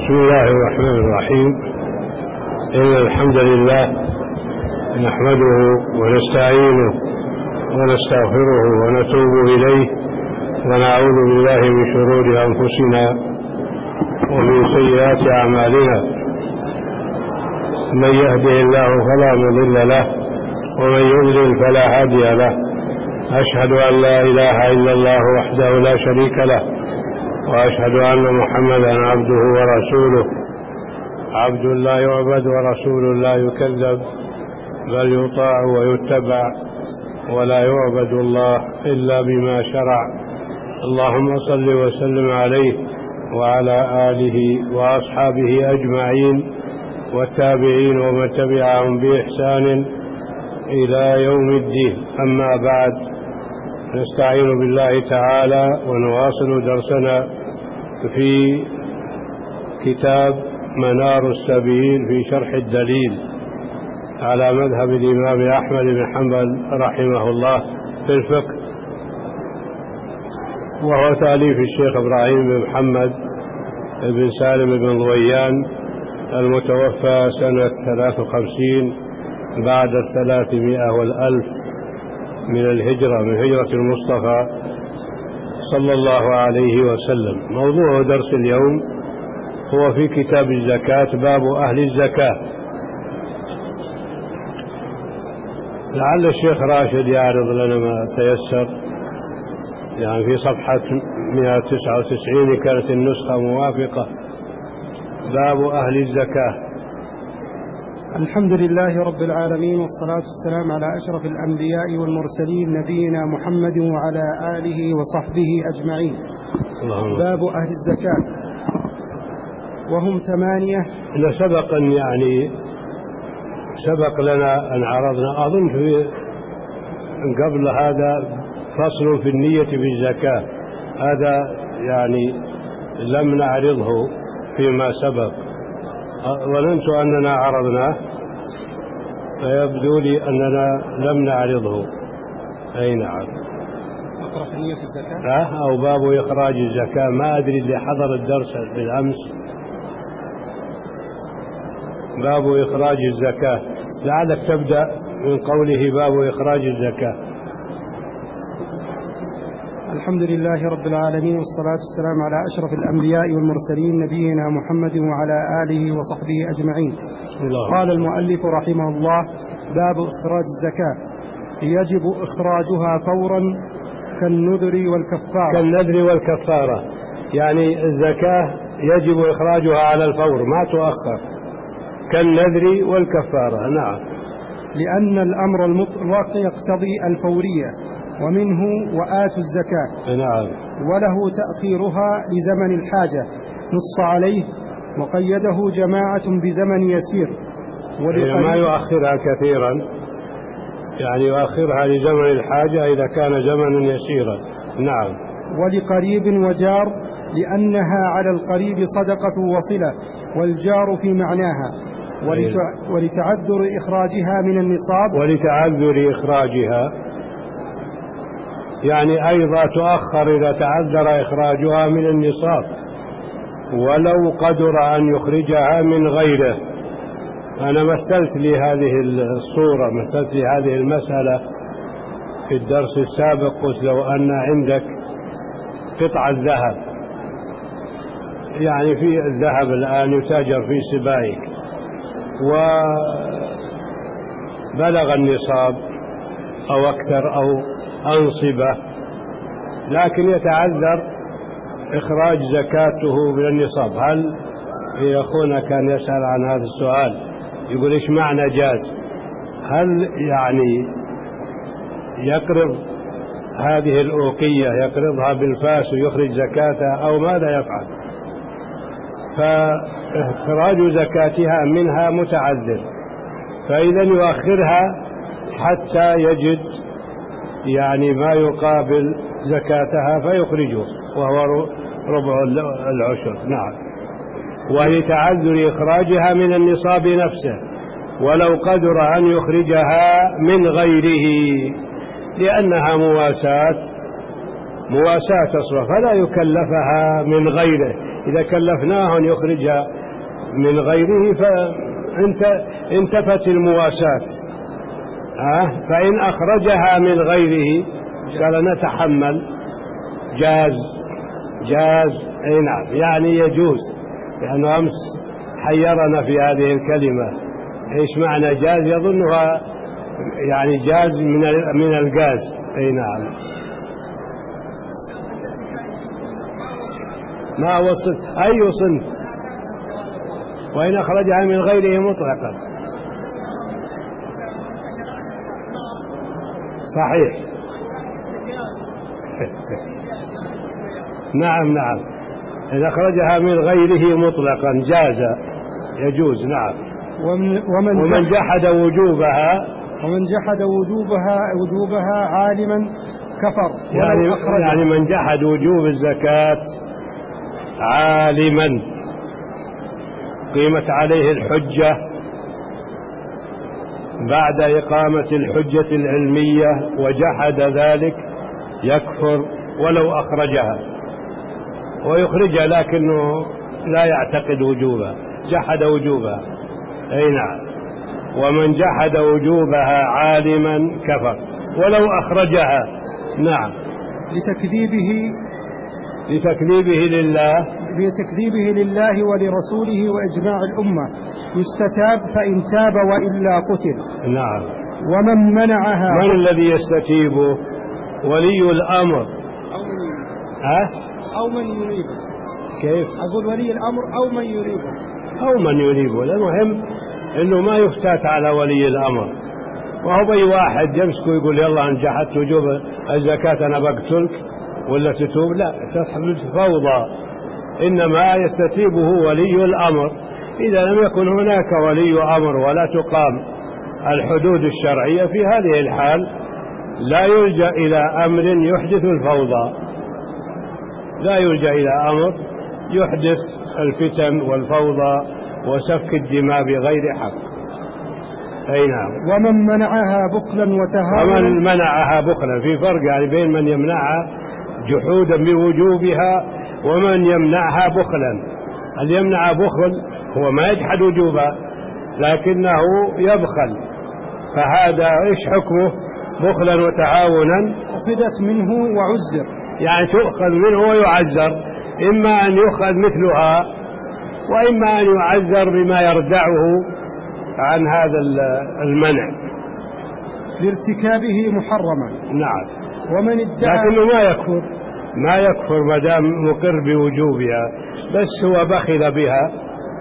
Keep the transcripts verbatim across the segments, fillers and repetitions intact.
بسم الله الرحمن الرحيم. إن الحمد لله نحمده ونستعينه ونستغفره ونتوب إليه ونعوذ بالله من شرور أنفسنا ومن سيئات أعمالنا. من يهده الله فلا مضل له ومن يضلل فلا هادي له. أشهد أن لا إله إلا الله وحده لا شريك له، وأشهد أن محمدا عبده ورسوله، عبد لا يعبد ورسول لا يكذب، بل يطاع ويتبع، ولا يعبد الله إلا بما شرع. اللهم صل وسلم عليه وعلى آله وأصحابه أجمعين والتابعين ومن تبعهم بإحسان إلى يوم الدين. أما بعد، نستعين بالله تعالى ونواصل درسنا في كتاب منار السبيل في شرح الدليل على مذهب الإمام أحمد بن حنبل رحمه الله في الفقه، وهو تأليف الشيخ إبراهيم بن محمد بن سالم بن ضويان المتوفى سنة ثلاث وخمسين بعد الثلاثمائة والألف من الهجرة، من هجرة المصطفى صلى الله عليه وسلم. موضوع درس اليوم هو في كتاب الزكاة، باب أهل الزكاة. لعل الشيخ راشد يعرض لنا ما تيسر، يعني في صفحة مئة وتسعة وتسعين كانت النسخة موافقة. باب أهل الزكاة. الحمد لله رب العالمين، والصلاة والسلام على أشرف الأنبياء والمرسلين نبينا محمد وعلى آله وصحبه أجمعين. باب أهل الزكاة، وهم ثمانية. سبق أن يعني سبق لنا أن عرضنا أظن في قبل هذا فصل في النية بالزكاة، هذا يعني لم نعرضه فيما سبق، ظننت أننا عرضناه فيبدو لي أننا لم نعرضه. أي نعم، أقرأ في نية الزكاة أه أو باب إخراج الزكاة. ما أدري اللي حضر الدرس بالأمس. باب إخراج الزكاة، لعلك تبدأ من قوله باب إخراج الزكاة. الحمد لله رب العالمين، والصلاة والسلام على أشرف الأنبياء والمرسلين نبينا محمد وعلى آله وصحبه أجمعين. الله. قال المؤلف رحمه الله: باب إخراج الزكاة. يجب إخراجها فورا كالنذر والكفارة. كالنذر والكفارة، يعني الزكاة يجب إخراجها على الفور، ما تؤخر، كالنذر والكفارة. نعم، لأن الأمر المطلق يقتضي الفورية، ومنه وآتوا الزكاة. نعم. وله تأخيرها لزمن الحاجة، نص عليه وقيده جماعة بزمن يسير. ما يؤخرها كثيرا، يعني يؤخرها لزمن الحاجة إذا كان زمنا يسيرا. نعم. ولقريب وجار، لأنها على القريب صدقة وصلة، والجار في معناها. ولتعذر إخراجها من النصاب. ولتعذر إخراجها، يعني أيضا تؤخر إذا تعذر إخراجها من النصاب، ولو قدر أن يخرجها من غيره. أنا مثلت لي هذه الصورة، مثلت لي هذه المسألة في الدرس السابق. قلت لو أن عندك قطعة ذهب، يعني في الذهب الآن يتاجر في سبائك، وبلغ النصاب أو أكثر أو أنصبة، لكن يتعذر إخراج زكاته من النصاب. هل في أخونا كان يسأل عن هذا السؤال، يقول إيش معنى جاز؟ هل يعني يقرض هذه الأوقية، يقرضها بالفاس ويخرج زكاتها، أو ماذا يفعل؟ فإخراج زكاتها منها متعذر، فإذا يؤخرها حتى يجد يعني ما يقابل زكاتها فيخرجه، وهو ربع العشر. نعم. ولتعذر إخراجها من النصاب نفسه، ولو قدر أن يخرجها من غيره، لأنها مواساة مواساة تصرف، فلا يكلفها من غيره. إذا كلفناه أن يخرجها من غيره فانتفت المواساة. أه؟ فإن أخرجها من غيره قال نتحمل، جاز جاز أي نعم، يعني يجوز، لأنه أمس حيرنا في هذه الكلمة إيش معنى جاز، يظنها يعني جاز من من الغاز. أي نعم، ما وصل أي صنف، وإن أخرجها من غيره مطلقا. صحيح. نعم نعم، إذا أخرجها من غيره مطلقا جاز، يجوز. نعم. ومن, ومن, ومن جحد وجوبها ومن جحد وجوبها وجوبها عالما كفر. يعني, يعني من جحد وجوب الزكاة عالما قيمت عليه الحجة بعد إقامة الحجة العلمية وجحد ذلك يكفر ولو أخرجها، ويخرجها لكنه لا يعتقد وجوبها، جحد وجوبها. أي نعم. ومن جحد وجوبها عالما كفر ولو أخرجها. نعم. لتكذيبه لتكذيبه لله لتكذيبه لله ولرسوله وإجماع الأمة يستتاب فإن تاب وإلا قتل. نعم. ومن منعها. من الذي يستتيبه؟ ولي الأمر أو من يريبه. أه؟ أو من يريبه. كيف؟ أقول ولي الأمر أو من يريبه. أو من يريبه. المهم إنه ما يفتات على ولي الأمر، وهو بأي واحد يمسك ويقول يلا أن جحدت وجوب الزكاة أنا بقتلك ولا تتوب، لا، تحدث فوضى. إنما يستتيبه ولي الأمر. إذا لم يكن هناك ولي أمر ولا تقام الحدود الشرعية، في هذه الحال لا يلجأ إلى أمر يحدث الفوضى، لا يلجأ إلى أمر يحدث الفتن والفوضى وسفك الدماء بغير حق. أي نعم. ومن منعها بخلا وتهاونا. ومن منعها بخلا، في فرق يعني بين من يمنعها جحودا بوجوبها ومن يمنعها بخلا. اللي يمنع بخل هو ما يجحد وجوبها لكنه يبخل، فهذا إيش حكمه؟ بخلا وتهاونا أخذت منه وعزر، يعني تؤخذ منه ويعزر، إما أن يؤخذ مثلها وإما أن يعزر بما يردعه عن هذا المنع لارتكابه محرما. نعم. ومن ادعى لكنه ما يكفر، ما يكفر ما دام مقر بوجوبها، بس هو بخل بها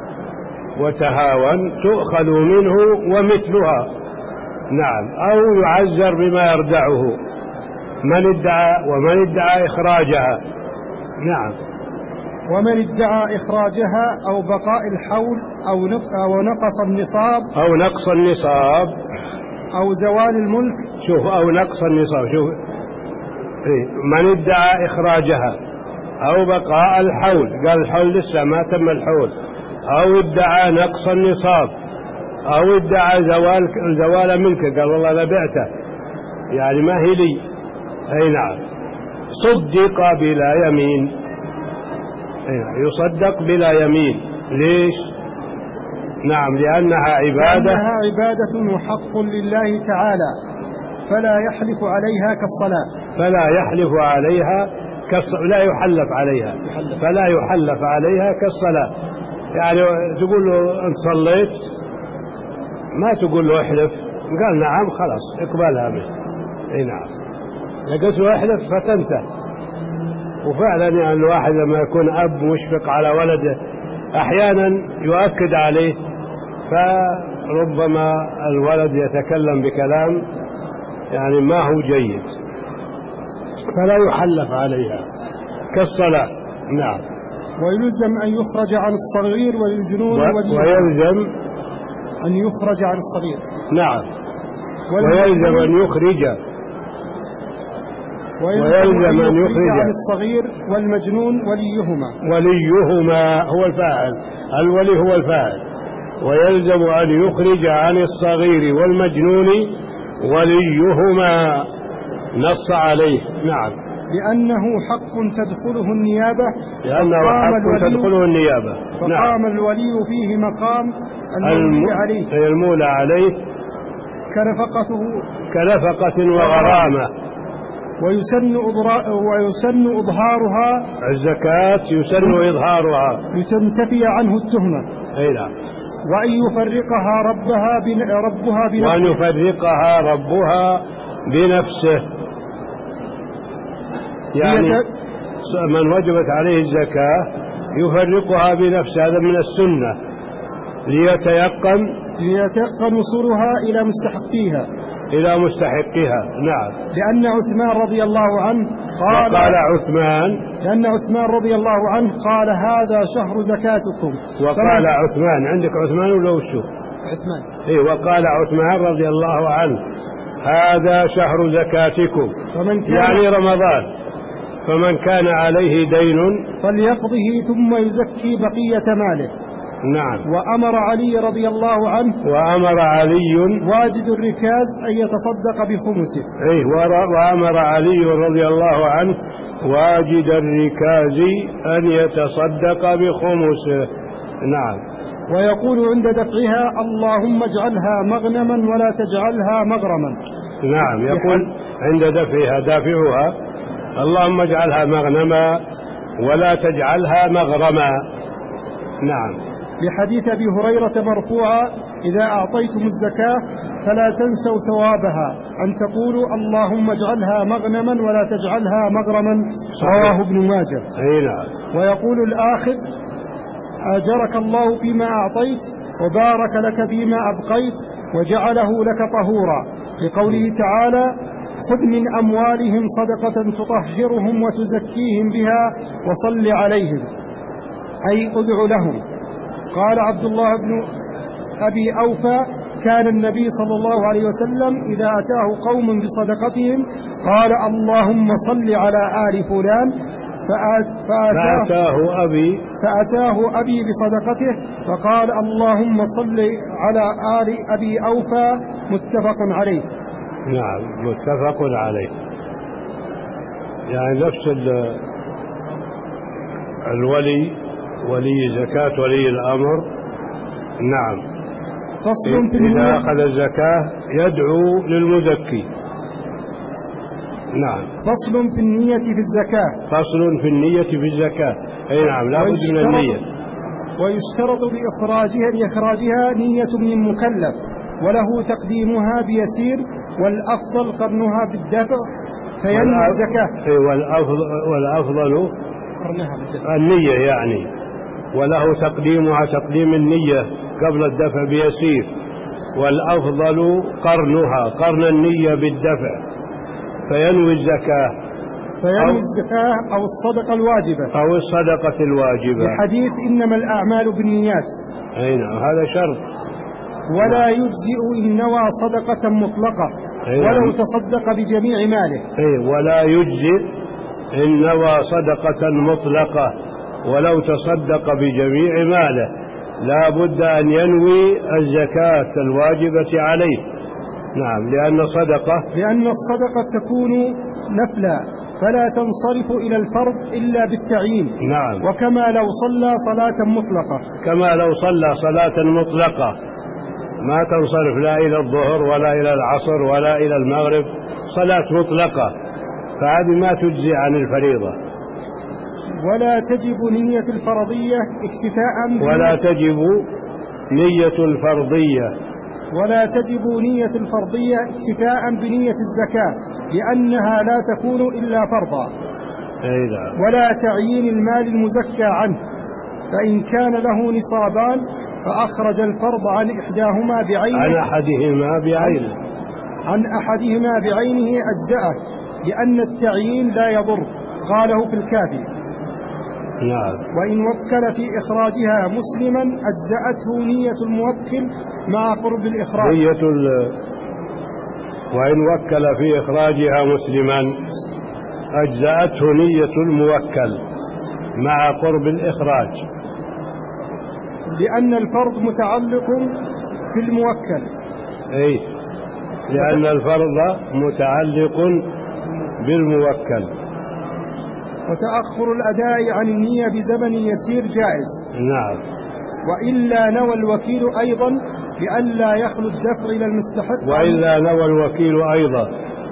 وتهاون، تؤخذ منه ومثلها. نعم. أو يعزر بما يردعه من ادعى ومن ادعى إخراجها. نعم. ومن ادعى إخراجها أو بقاء الحول أو نقص النصاب أو نقص النصاب أو زوال الملك. شوف، أو نقص النصاب، شوف إيه؟ من ادعى إخراجها أو بقاء الحول، قال الحول لسه ما تم الحول، أو ادعى نقص النصاب، أو ادعى زوال زوال ملكه، قال والله أنا بعته يعني ما هي لي. أي نعم. صدق بلا يمين، يصدق بلا يمين. ليش؟ نعم، لأنها عبادة لأنها عبادة وحق لله تعالى، فلا يحلف عليها كالصلاة. فلا يحلف عليها كالصلاة، لا يحلف عليها، فلا يحلف عليها كالصلاة. يعني تقول له أنت صليت، ما تقول له احلف، قال نعم خلاص اقبلها به. اي نعم. لقيت له احلف فتنته. وفعلا يعني الواحد لما يكون أب مشفق على ولده أحيانا يؤكد عليه، فربما الولد يتكلم بكلام يعني ما هو جيد، فلا يحلف عليها كالصلاة. نعم. ويلزم أن يخرج عن الصغير والجنون ويلزم أن يخرج عن الصغير. نعم. ويلزم أن يخرج ويلزم أن يخرج عن الصغير والمجنون وليهما. وليهما هو الفاعل، الولي هو الفاعل. ويلزم أن يخرج عن الصغير والمجنون وليهما، نص عليه. نعم. لأنه حق تدخله النيابة لأنه حق تدخله النيابة فقام نعم. الولي فيه مقام المولى عليه المولى عليه كنفقته كنفقة وغرامة. ويسن ويسن إظهارها الزكاة يسن إظهارها لتنتفي عنه التهمة. أي نعم. وأن يفرقها ربها ربها بنفسه وأن يفرقها ربها بنفسه، يعني من وجبت عليه الزكاة يفرقها بنفسه، هذا من السنة ليتيقن ليتيقن وصولها إلى مستحقيها إلى مستحقها. نعم. لأن عثمان رضي الله عنه قال وقال عثمان لأن عثمان رضي الله عنه قال هذا شهر زكاتكم. وقال عثمان، عندك عثمان ولا وشو؟ عثمان. إيه، وقال عثمان رضي الله عنه هذا شهر زكاتكم، يعني رمضان، فمن كان عليه دين فليقضه ثم يزكي بقية ماله. نعم. وأمر علي رضي الله عنه وأمر علي واجد الركاز أن يتصدق بخمسه. إيه، وأمر علي رضي الله عنه واجد الركاز أن يتصدق بخمسه. نعم. ويقول عند دفعها اللهم اجعلها مغنما ولا تجعلها مغرما. نعم، يقول عند دفعها دافعها اللهم اجعلها مغنما ولا تجعلها مغرما. نعم. لحديث أبي هريرة مرفوعا إذا أعطيتم الزكاة فلا تنسوا ثوابها أن تقولوا اللهم اجعلها مغنما ولا تجعلها مغرما. رواه ابن ماجه. أي نعم. ويقول الآخذ أجرك الله فيما أعطيت وبارك لك فيما أبقيت وجعله لك طهورا، لقوله تعالى خذ من أموالهم صدقة تطهرهم وتزكيهم بها وصل عليهم، أي ادع لهم. قال عبد الله بن أبي أوفى كان النبي صلى الله عليه وسلم إذا أتاه قوم بصدقتهم قال اللهم صل على آل فلان فأتاه, فأتاه أبي فأتاه أبي بصدقته فقال اللهم صل على آل أبي أوفى. متفق عليه. نعم، متفق عليه. يعني نفس الولي ولي زكاة ولي الأمر. نعم. فصل في إذا أخذ الزكاة يدعو للمزكي. نعم. فصل في النية في الزكاة. فصل في النية في الزكاة. أي نعم، لا بد من النية. ويشترط لإخراجها لإخراجها نية من مكلف وله تقديمها بيسير، والأفضل قرنها بالدفع فينوي الزكاة. والأفضل, والأفضل النية يعني، وله تقديمها تقديم النية قبل الدفع بيسير، والأفضل قرنها قرن النية بالدفع فينوي الزكاة فينوي الزكاة أو الصدقة الواجبة أو الصدقة الواجبة، بحديث إنما الأعمال بالنيات. أي نعم، هذا شرط. ولا يجزئ إن نوى صدقة مطلقة ولو تصدق بجميع ماله. أي ولا يجزئ إن نوى صدقة مطلقة ولو تصدق بجميع ماله، لا بد أن ينوي الزكاة الواجبة عليه. نعم، لأن الصدقة لأن الصدقة تكون نفلا فلا تنصرف إلى الفرض إلا بالتعيين. نعم. وكما لو صلى صلاة مطلقة كما لو صلى صلاة مطلقة ما تنصرف لا إلى الظهر ولا إلى العصر ولا إلى المغرب، صلاة مطلقة، فهذه ما تجزي عن الفريضة. ولا تجب نية الفرضية اكتفاء ولا تجب نية الفرضية ولا تجب نية الفرضية اكتفاء بنية الزكاة لأنها لا تكون إلا فرضا. أيضا. ولا تعيين المال المزكى عنه، فإن كان له نصابان فأخرج الفرض عن إحداهما بعينه عن أحدهما بعينه عن أحدهما بعينه أجزأه، لأن التعيين لا يضر، قاله في الكافي. نعم. وإن وكل في إخراجها مسلما أجزأته نية الموكل مع قرب الإخراج. نية ال... وإن وكل في إخراجها مسلما أجزأته نية الموكل مع قرب الإخراج، لأن الفرض متعلق في الموكل. أي لأن الفرض متعلق بالموكل. وتأخر الأداء عن النية بزمن يسير جائز. نعم. وإلا نوى الوكيل أيضا لئلا يخلو الدفع إلى المستحق. وإلا نوى الوكيل أيضا،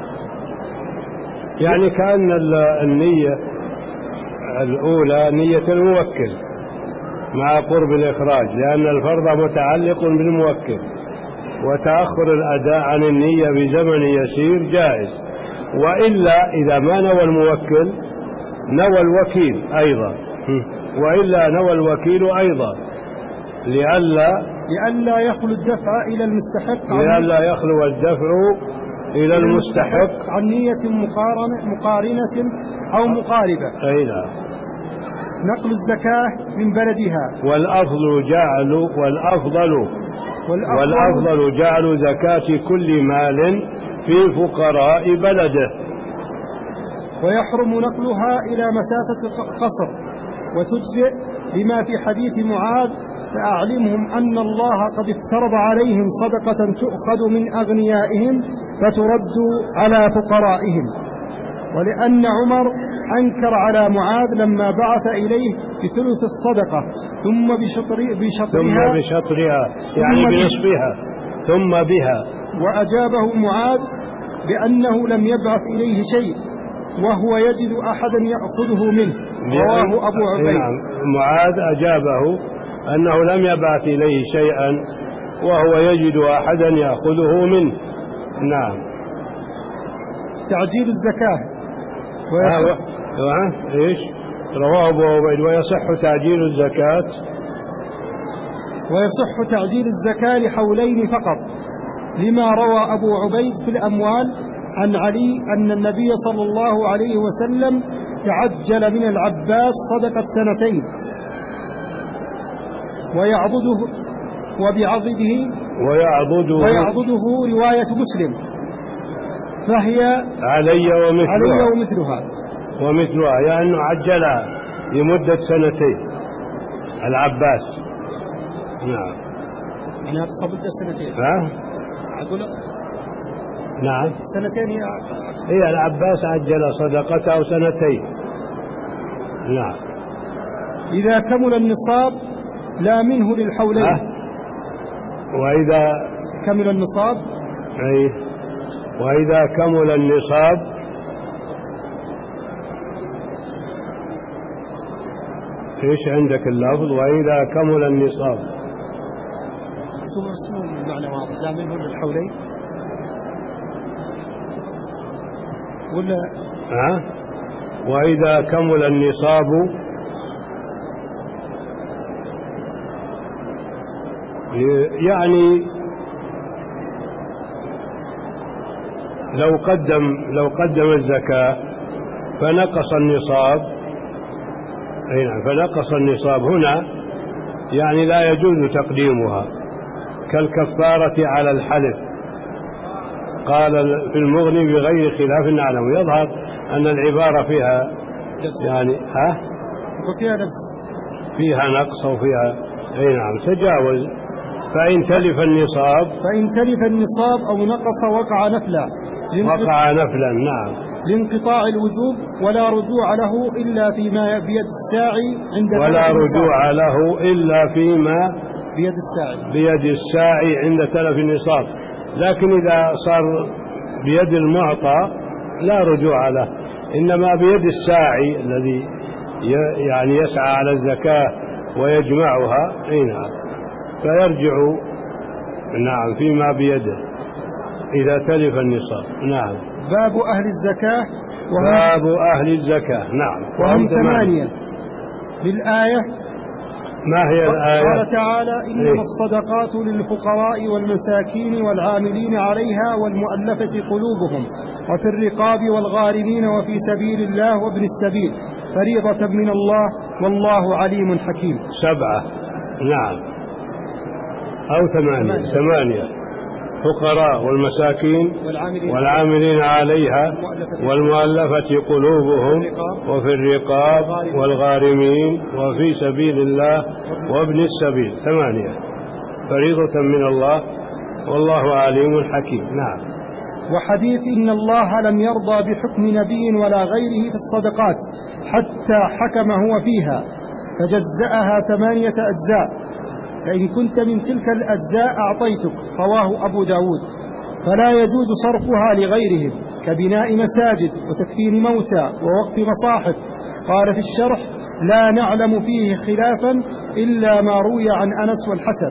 يعني كأن النية الأولى نية الموكل مع قرب الإخراج، لأن الفرض متعلق بالموكل، وتأخر الأداء عن النية بزمن يسير جائز. وإلا إذا ما نوى الموكل نوى الوكيل أيضا، وإلا نوى الوكيل أيضا لئلا لئلا يخلو الدفع إلى المستحق لئلا يخلو الدفع إلى المستحق عن نية مقارنة, مقارنة أو مقاربة. أي نعم. نقل الزكاة من بلدها. والأفضل جعل والأفضل والأفضل, والأفضل جعل زكاة كل مال في فقراء بلده. ويحرم نقلها إلى مسافة قصر، وتجزئ بما في حديث معاذ: فأعلمهم أن الله قد افترض عليهم صدقة تؤخذ من أغنيائهم فترد على فقرائهم. ولأن عمر أنكر على معاذ لما بعث إليه بثلث الصدقة ثم بشطر بشطرها ثم بشطرها يعني بنصفها ثم بها، وأجابه معاذ بأنه لم يبعث إليه شيء وهو يجد أحدا يأخذه منه. رواه أبو عبيد. معاذ أجابه أنه لم يبعث إليه شيئا وهو يجد أحدا يأخذه منه. نعم. تعجيل الزكاة ويصح إيش رواه أبو عبيد ويصح تعجيل الزكاة ويصح تعجيل الزكاة لحولين فقط، لما روى أبو عبيد في الأموال عن علي أن النبي صلى الله عليه وسلم تعجل من العباس صدقة سنتين ويعضده وبعضده ويعضده, ويعضده رواية مسلم، فهي علي ومثلها, علي ومثلها ومثلها يعني عجلها لمدة سنتين العباس. نعم. يعني أقصى مدة سنتين. ها؟ أقول نعم سنتين. هي العباس عجل صدقته سنتين. نعم. إذا كمل النصاب لا منه للحولين. ها؟ وإذا كمل النصاب أي وإذا كمل النصاب إيش عندك اللفظ؟ وإذا كمل النصاب اسمه المعنى واضح، لا منه للحولين ولا ها؟ وإذا كمل النصاب يعني لو قدم لو قدم الزكاة فنقص النصاب، أي نعم فنقص النصاب هنا يعني لا يجوز تقديمها كالكفارة على الحلف. قال في المغني بغير خلاف نعلم. يظهر أن العبارة فيها يعني ها وفيها نفس فيها نقص وفيها أي نعم تجاوز. فإن تلف النصاب فإن تلف النصاب أو نقص وقع نفلا وقع نفلا. نعم. لانقطاع الوجوب ولا رجوع له إلا فيما بيد الساعي عند ولا رجوع له إلا فيما بيد الساعي بيد الساعي عند تلف النصاب. لكن إذا صار بيد المعطى لا رجوع له، إنما بيد الساعي الذي يعني يسعى على الزكاة ويجمعها. أي نعم. فيرجع نعم فيما بيده إذا تلف النصاب. نعم. باب أهل الزكاة باب أهل الزكاة. نعم. وهم ثمانية بالآية. ما هي الآية؟ قال تعالى: إنما الصدقات للفقراء والمساكين والعاملين عليها والمؤلفة قلوبهم وفي الرقاب والغارمين وفي سبيل الله وابن السبيل فريضة من الله والله عليم حكيم. سبعة. نعم. أو ثمانية. ثمانية. فقراء والمساكين والعاملين, والعاملين عليها والمؤلفة قلوبهم وفي الرقاب والغارمين وفي سبيل الله وابن السبيل. ثمانية. فريضة من الله والله عليم حكيم. نعم. وحديث إن الله لم يرضى بحكم نبي ولا غيره في الصدقات حتى حكم هو فيها فجزأها ثمانية أجزاء، فإن كنت من تلك الأجزاء أعطيتك. رواه أبو داود. فلا يجوز صرفها لغيرهم كبناء مساجد وتكفين موتى ووقف مصاحف. قال في الشرح: لا نعلم فيه خلافا إلا ما روي عن أنس والحسن.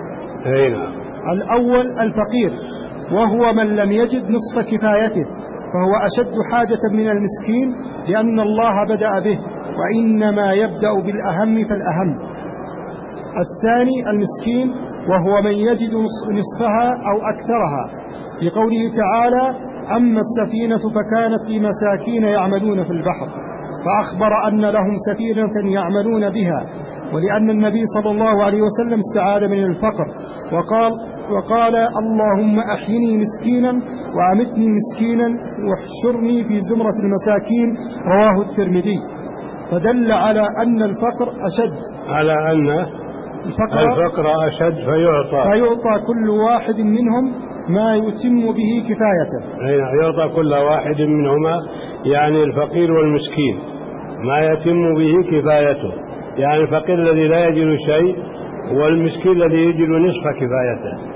الأول الفقير، وهو من لم يجد نصف كفايته، فهو أشد حاجة من المسكين، لأن الله بدأ به، وإنما يبدأ بالأهم فالأهم. الثاني المسكين، وهو من يجد نصفها أو أكثرها، لقوله تعالى: أما السفينة فكانت لمساكين يعملون في البحر، فأخبر أن لهم سفينة يعملون بها، ولأن النبي صلى الله عليه وسلم استعاذ من الفقر وقال, وقال اللهم أحيني مسكينا وأمتني مسكينا واحشرني في زمرة المساكين. رواه الترمذي. فدل على أن الفقر أشد على أن الفقر, الفقر أشد فيعطى فيعطى كل واحد منهم ما يتم به كفايته. يعطى كل واحد منهما، يعني الفقير والمسكين، ما يتم به كفايته، يعني الفقير الذي لا يجد شيء والمسكين الذي يجد نصف كفايته.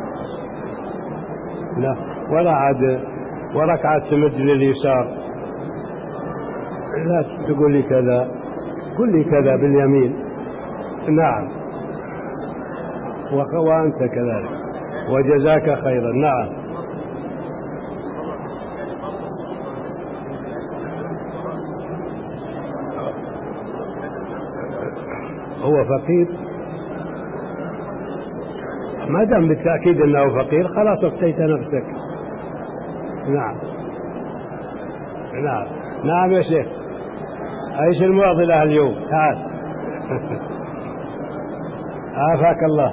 لا ولا عاد وركعة تمد لليسار، لا تقول لي كذا، قل لي كذا باليمين. نعم، وأنت كذلك، وجزاك خيرا. نعم. هو فقير، ما دام بالتأكيد أنه فقير خلاص افتيت نفسك. نعم نعم نعم يا شيخ، ايش المعضلة اليوم؟ تعال. عافاك الله.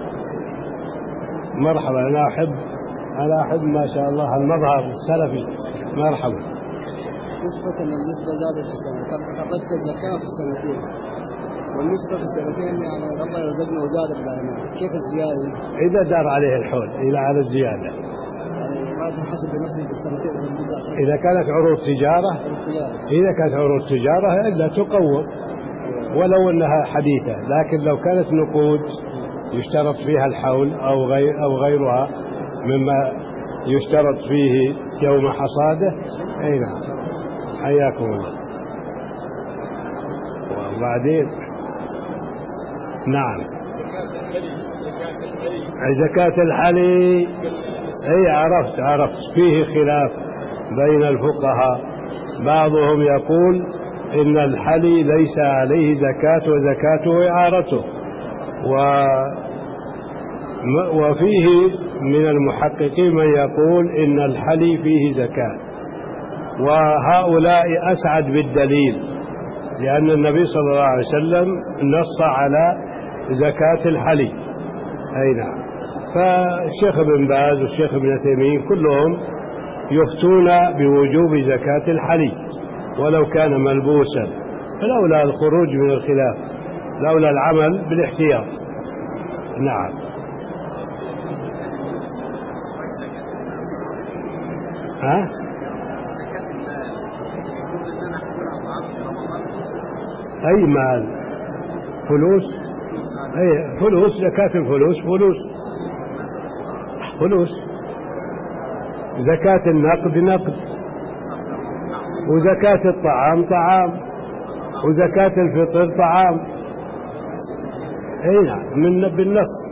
مرحبا. أنا أحب أنا أحب ما شاء الله المظهر السلفي. مرحبا. نسبة أن النسبة زادت في السنة، قبضت الزكاة في السنتين، والنسبة في السنتين يعني الله يرزقنا وزاد بلانا، كيف الزيادة؟ إذا دار عليه الحول إلى على الزيادة، يعني ما تنحسب بنفسه في السنتين. إذا كانت عروض تجارة إذا كانت عروض تجارة إلا تقوم ولو أنها حديثة، لكن لو كانت نقود يشترط فيها الحول أو غير أو غيرها مما يشترط فيه يوم حصاده. أي نعم، حياكم الله. وبعدين نعم، زكاة الحلي. أي عرفت عرفت فيه خلاف بين الفقهاء، بعضهم يقول إن الحلي ليس عليه زكاة وزكاته إعارته، وفيه من المحققين من يقول إن الحلي فيه زكاة، وهؤلاء أسعد بالدليل، لأن النبي صلى الله عليه وسلم نص على زكاة الحلي. أي نعم. فالشيخ ابن باز والشيخ ابن تيمية كلهم يفتون بوجوب زكاة الحلي ولو كان ملبوسا، فلولا الخروج من الخلاف، لولا العمل بالاحتياط. نعم. ها؟ أي مال، فلوس، أي فلوس، زكاة الفلوس فلوس فلوس، زكاة النقد نقد، وزكاة الطعام طعام، وزكاة الفطر طعام. أي نعم، من بالنص.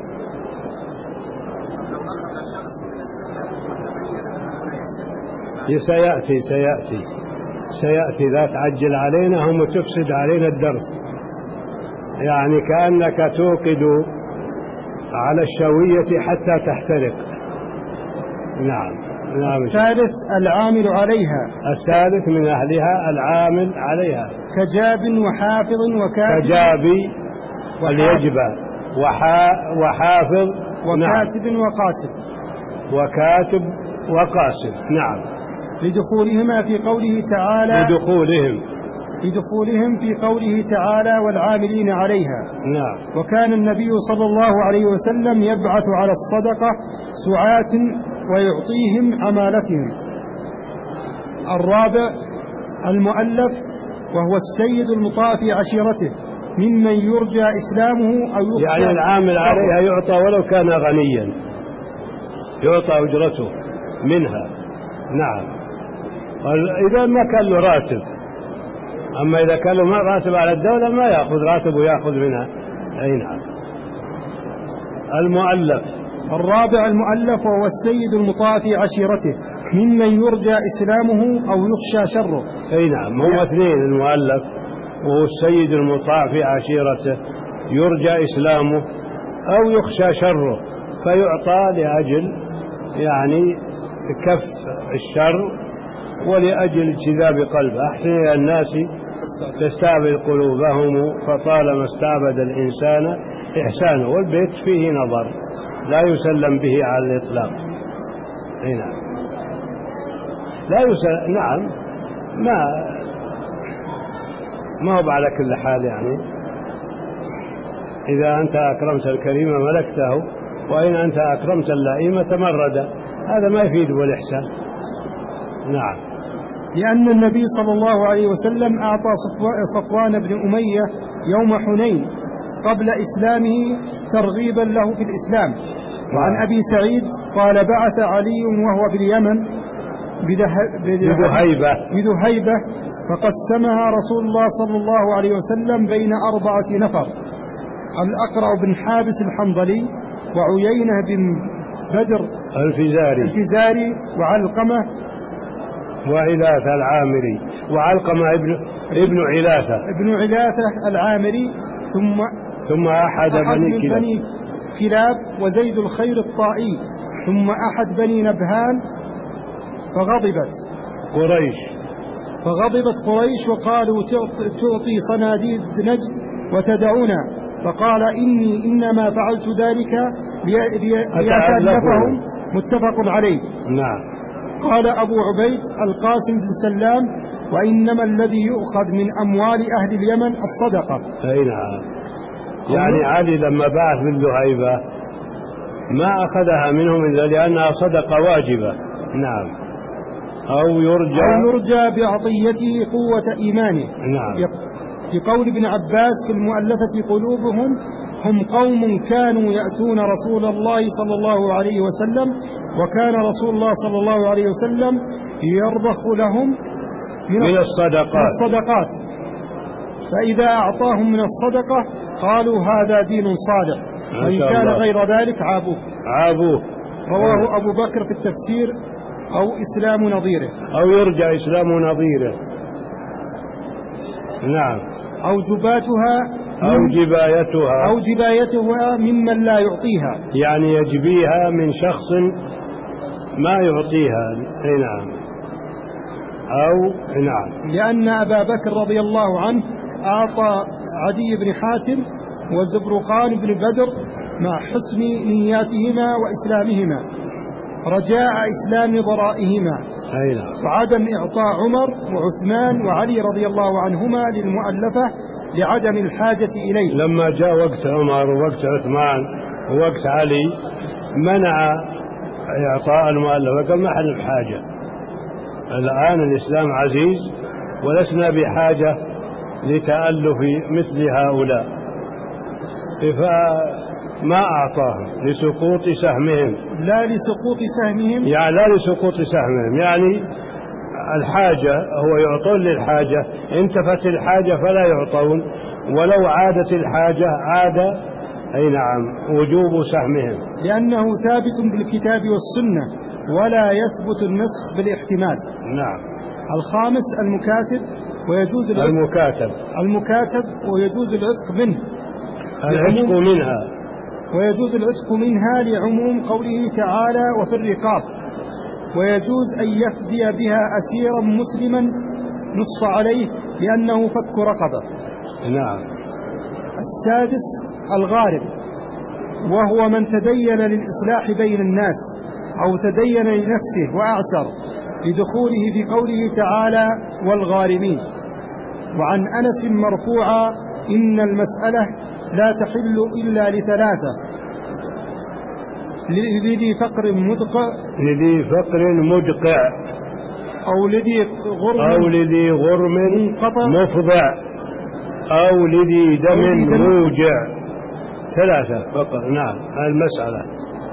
سيأتي سيأتي سيأتي لا تعجل علينا، هم تفسد علينا الدرس، يعني كأنك توقد على الشوية حتى تحترق. نعم نعم. الثالث العامل عليها. الثالث من أهلها العامل عليها، كجاب وحافظ وكاتب. كجابي اليجب وحافظ وكاتب نعم. وقاسم. وكاتب وقاسم. نعم. لدخولهما في قوله تعالى لدخولهم لدخولهم في قوله تعالى والعاملين عليها. نعم. وكان النبي صلى الله عليه وسلم يبعث على الصدقة سعاة ويعطيهم عمالتهم. الرابع المؤلف، وهو السيد المطاع في عشيرته ممن يرجى إسلامه أو يخشى. يعني العامل عليها يعطى ولو كان غنيا، يعطى أجرته منها. نعم. إذا ما كان له راتب، أما إذا كان له راتب على الدولة ما يأخذ راتب ويأخذ منها. أي نعم. المؤلف. الرابع المؤلف، وهو السيد المطاع في عشيرته ممن يرجى إسلامه أو يخشى شره. أي نعم. هم اثنين، المؤلف وهو السيد المطاع في عشيرته يرجى إسلامه أو يخشى شره، فيعطى لأجل يعني كف الشر ولأجل اجتذاب قلبه. أحسن إلى الناس تستعبد قلوبهم، فطالما استعبد الإنسان إحسانه. والبيت فيه نظر لا يسلم به على الإطلاق. أي نعم. لا يسلم. نعم. ما ما هو على كل حال، يعني إذا أنت أكرمت الكريم ملكته، وإن أنت أكرمت اللئيم تمرد. هذا ما يفيد بالإحسان. نعم. لأن النبي صلى الله عليه وسلم أعطى صفوان بن أمية يوم حنين قبل إسلامه ترغيبا له في الإسلام. وعن أبي سعيد قال بعث علي وهو باليمن بذهيبة بذهيبة فقسمها رسول الله صلى الله عليه وسلم بين أربعة نفر: الأقرع بن حابس الحنظلي، وعيينة بن بدر الفزاري, الفزاري وعلقمة وعلاثة العامري، وعلقمة ابن ابن علاثة ابن علاثة العامري، ثم ثم أحد, أحد بني, بني كلاب، وزيد الخير الطائي، ثم أحد بني نبهان. فغضبت قريش فغضبت قريش وقالوا تعطي صناديد نجد وتدعونا. فقال إني إنما فعلت ذلك ليتألفهم. متفق عليه. نعم. قال أبو عبيد القاسم بن سلام: وإنما الذي يؤخذ من أموال أهل اليمن الصدقة. أي نعم. يعني علي لما بعث بالذهيبة ما أخذها منهم إلا لأنها صدقة واجبة. نعم. أو يرجى, أو يرجى بعطيته قوة إيمانه. نعم. في قول ابن عباس في المؤلفة قلوبهم: هم قوم كانوا يأتون رسول الله صلى الله عليه وسلم، وكان رسول الله صلى الله عليه وسلم يرضخ لهم من, من الصدقات. الصدقات، فإذا أعطاهم من الصدقة قالوا هذا دين صالح، وإن كان غير ذلك عابوه عابوه رواه أبو بكر في التفسير. أو إسلام نظيره، أو يرجى إسلام نظيره. نعم. أو جباتها أو جبايتها أو جبايتها ممن لا يعطيها، يعني يجبيها من شخص ما يعطيها. أي نعم. أو نعم. لأن أبا بكر رضي الله عنه أعطى عدي بن حاتم وزبرقان بن بدر مع حسن نياتهما وإسلامهما رجاء إسلام ضرائهما. أي نعم. وعدم إعطاء عمر وعثمان وعلي رضي الله عنهما للمؤلفة لعدم الحاجة إليه. لما جاء وقت عمر ووقت عثمان ووقت علي منع إعطاء المؤلفة، قال ما حد بحاجة. الآن الإسلام عزيز ولسنا بحاجة لتألف مثل هؤلاء، فما أعطاهم لسقوط سهمهم. لا لسقوط سهمهم يعني لا لسقوط سهمهم، يعني الحاجة هو يعطون للحاجة، انتفت الحاجة فلا يعطون، ولو عادت الحاجة عاد أي نعم وجوب سهمهم، لأنه ثابت بالكتاب والسنة ولا يثبت النسخ بالاحتمال. نعم. الخامس المكاتب ويجوز العتق المكاتب المكاتب ويجوز العتق منه العتق منها ويجوز العتق منها لعموم قوله تعالى وفي الرقاب، ويجوز أن يفدي بها أسيرا مسلما نص عليه لأنه فك رقبة. نعم. السادس الغارب، وهو من تدين للإصلاح بين الناس أو تدين لنفسه وأعسر لدخوله في قوله تعالى والغارمين. وعن أنس مرفوعا إن المسألة لا تحل إلا لثلاثة: لذي فقر مدقع لذي فقر مدقع أو لذي غرم أو لذي غرم مفضع أو لذي دم موجع. ثلاثة فقط. نعم المسألة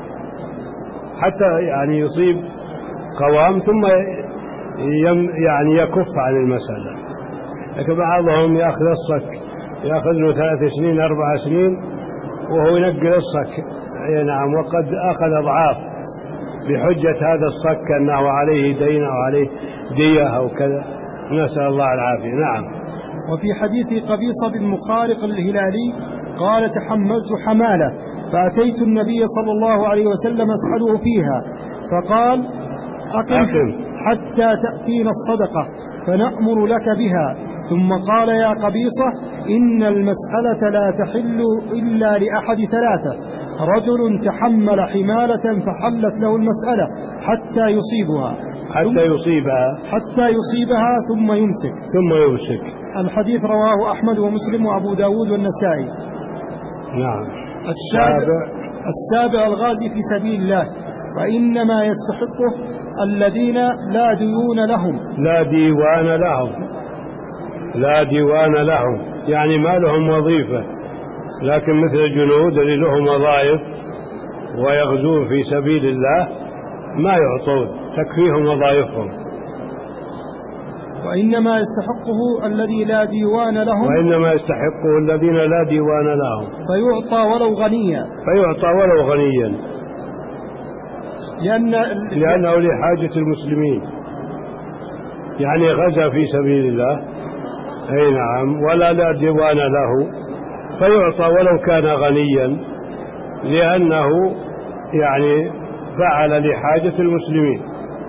حتى يعني يصيب قوام ثم يعني يكف عن المسألة. لكن بعضهم يأخذ الصك يأخذ له ثلاث سنين أربع سنين وهو ينقل الصك. نعم وقد أخذ أضعاف بحجة هذا الصك أنه عليه دين أو عليه دية أو كذا. نسأل الله العافية. نعم. وفي حديث قبيصة بن مخارق الهلالي قال تحملت حمالة فأتيت النبي صلى الله عليه وسلم أسأله فيها فقال أقم حتى تأتينا الصدقة فنأمر لك بها. ثم قال يا قبيصة إن المسألة لا تحل إلا لأحد ثلاثة: رجل تحمل حمالة فحلت له المسألة حتى يصيبها حتى يصيبها حتى يصيبها ثم يمسك ثم يمسك. الحديث رواه أحمد ومسلم وأبو داود والنسائي. نعم. السابع السابع الغازي في سبيل الله وإنما يستحقه الذين لا ديون لهم لا ديوان لهم لا ديوان لهم يعني ما لهم وظيفة، لكن مثل الجنود اللي لهم وظائف ويغزون في سبيل الله ما يعطون، تكفيهم وظائفهم. وإنما يستحقه الذي لا ديوان لهم وإنما يستحقه الذين لا ديوان لهم فيعطى ولو غنيا فيعطى ولو غنيا لأن لأنه لحاجة المسلمين، يعني غزا في سبيل الله أي نعم ولا لا ديوان له فيعطى ولو كان غنيا، لأنه يعني فعل لحاجة المسلمين.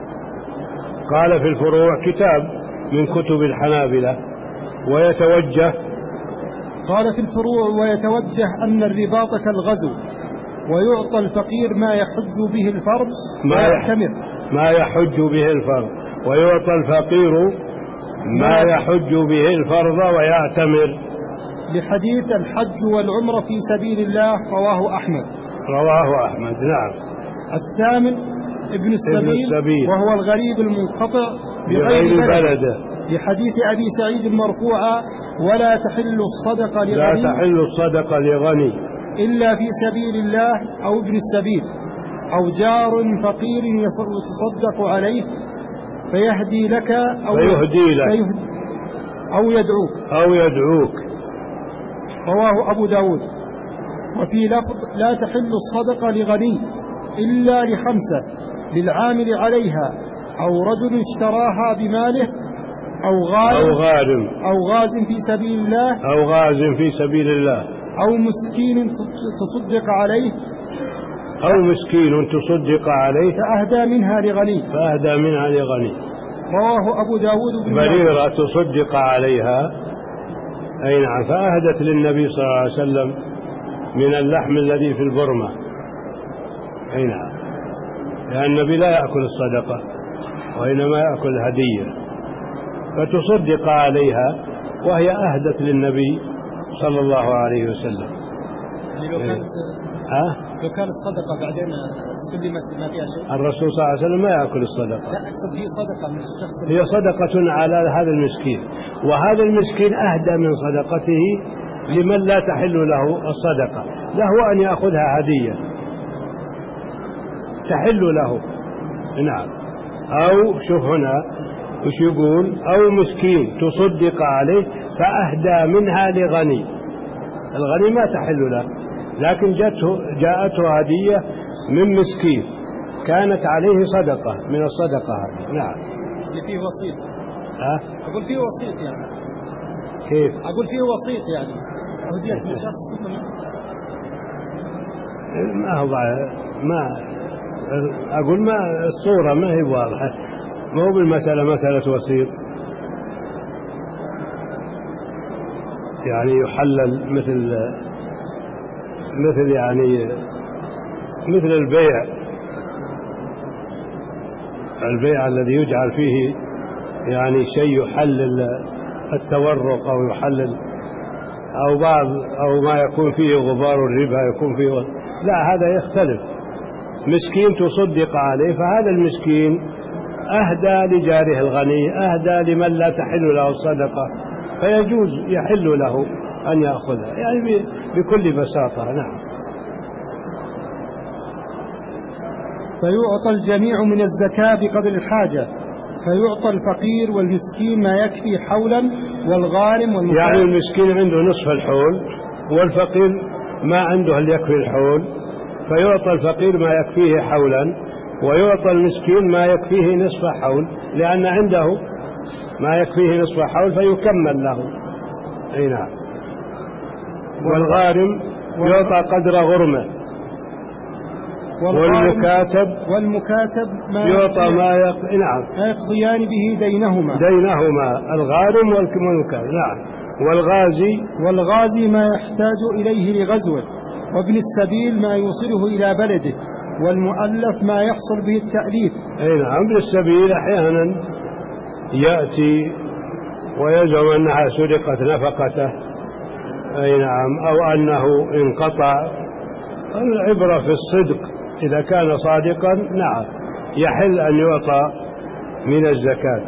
قال في الفروع كتاب من كتب الحنابلة ويتوجه قال في الفروع ويتوجه أن الرباط كالغزو ويعطى الفقير ما يحج به الفرض ما يعتمر ما يحج به الفرض ويعطى الفقير ما يحج به الفرض ويعتمر، لحديث الحج والعمرة في سبيل الله رواه أحمد رواه أحمد. نعم. الثامن ابن السبيل, ابن السبيل وهو الغريب المنقطع بغير بلده، لحديث أبي سعيد مرفوعا ولا تحل الصدقة لغني لا تحل الصدقة لغني إلا في سبيل الله أو ابن السبيل أو جار فقير يتصدق عليه فيهدي لك أو فيهدي لك فيهدي أو يدعوك أو يدعوك رواه أبو داود. وفي لفظ لا تحل الصدقة لغني إلا لخمسة: للعامل عليها أو رجل اشتراها بماله أو غارم أو غارم أو غاز في سبيل الله أو غاز في سبيل الله أو مسكين تصدق عليه أو مسكين تصدق عليه فأهدى منها لغني فأهدى منها لغني. رواه أبو داود بن بريرة تصدق عليها أي نعم فأهدت للنبي صلى الله عليه وسلم من اللحم الذي في البرمة أي نعم، لأن النبي لا يأكل الصدقة وإنما يأكل الهدية، فتصدق عليها وهي أهدت للنبي صلى الله عليه وسلم. لو كانت ها؟ لو كانت صدقة بعدين سلمت ما فيها شيء. الرسول صلى الله عليه وسلم ما يأكل الصدقة. لا أقصد هي صدقة من الشخص. هي صدقة على هذا المسكين، وهذا المسكين أهدى من صدقته لمن لا تحل له الصدقة، له أن يأخذها هدية تحل له. نعم. أو شوف هنا وش يقول أو مسكين تصدق عليه فأهدى منها لغني، الغني ما تحل له لكن جاءته جاءته هدية من مسكين كانت عليه صدقة من الصدقة هذه. نعم. اللي فيه وسيط. ها؟ أقول فيه وسيط يعني. كيف؟ أقول فيه وسيط يعني هدية من شخص ما هو ما أقول ما الصورة ما هي واضحة، ما هو بالمسألة مسألة وسيط يعني يحلل مثل مثل يعني مثل البيع البيع الذي يجعل فيه يعني شيء يحلل التورق أو يحلل أو بعض أو ما يكون فيه غبار الربا يكون فيه، لا هذا يختلف مسكين تصدق عليه، فهذا المسكين أهدى لجاره الغني، أهدى لمن لا تحل له الصدقة، فيجوز يحل له أن يأخذها، يعني بكل بساطة. نعم. فيعطى الجميع من الزكاة بقدر الحاجة، فيعطى الفقير والمسكين ما يكفي حولا، والغارم والمكاتب. يعني المسكين عنده نصف الحول والفقير ما عنده اللي يكفي الحول، فيعطى الفقير ما يكفيه حولا، ويعطى المسكين ما يكفيه نصف حول، لأن عنده ما يكفيه نصف حول فيكمل له. أي نعم. والغارم يعطى قدر غرمه، والمكاتب والمكاتب ما يعطى ما يقضي نعم يقضيان به دينهما دينهما الغارم والمكاتب. نعم. والغازي والغازي ما يحتاج إليه لغزوه، وابن السبيل ما يوصله إلى بلده، والمؤلف ما يحصل به التأليف. أي نعم. ابن السبيل أحيانا يأتي ويزعم أنها سرقت نفقته، أي نعم، أو أنه انقطع. العبرة في الصدق، إذا كان صادقا نعم يحل أن يعطى من الزكاة.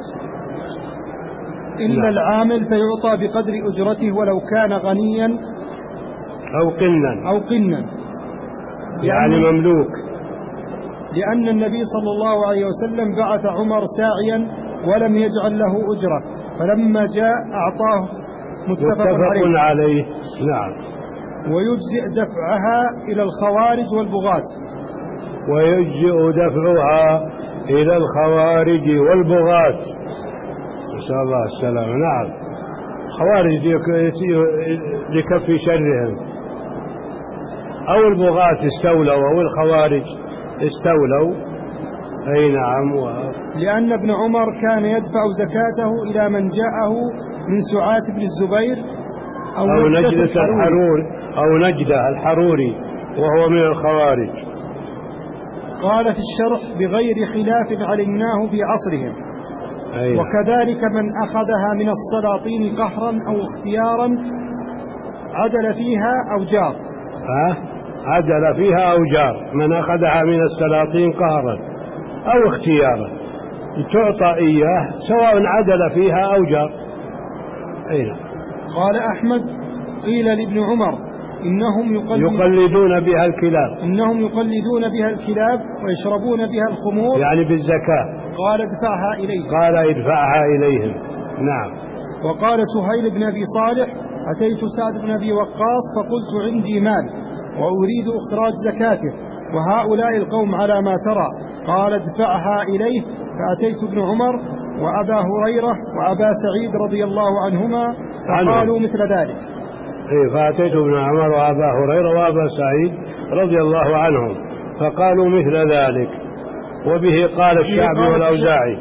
إلا نعم. العامل فيعطى بقدر أجرته ولو كان غنيا أو قنا أو قنا يعني مملوك، لأن النبي صلى الله عليه وسلم بعث عمر ساعيا ولم يجعل له أجرة، فلما جاء أعطاه متفق, متفق عليه. عليه. نعم. ويجزئ دفعها إلى الخوارج والبغاة ويجزئ دفعها إلى الخوارج والبغاة، نسأل الله السلامة. نعم. خوارج لكف شرهم، أو البغاة استولوا أو الخوارج استولوا. أي نعم. و... لأن ابن عمر كان يدفع زكاته إلى من جاءه من سعاة بن الزبير أو, أو نجدة الحروري أو نجدة الحروري وهو من الخوارج. قال في الشرح بغير خلاف علمناه في عصرهم. أيه. وكذلك من أخذها من السلاطين قهرا أو اختيارا عدل فيها أو جار. أه؟ عدل فيها أو جار. من أخذها من السلاطين قهرا أو اختيارا تعطى إياه سواء عدل فيها أو جار. أين؟ قال أحمد قيل لابن عمر إنهم يقلدون, يقلدون بها الكلاب إنهم يقلدون بها الكلاب ويشربون بها الخمور، يعني بالزكاة. قال ادفعها إليهم. قال ادفعها إليهم. نعم. وقال سهيل بن أبي صالح أتيت سعد بن أبي وقاص فقلت عندي مال وأريد إخراج زكاته وهؤلاء القوم على ما ترى، قال ادفعها إليه. فأتيت ابن عمر وأبا هريرة وأبا سعيد رضي الله عنهما فقالوا مثل ذلك. إيه فأتيت ابن عمر وأبا هريرة وأبا سعيد رضي الله عنهم فقالوا مثل ذلك. وبه قال الشعبي والأوزاعي.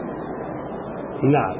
نعم.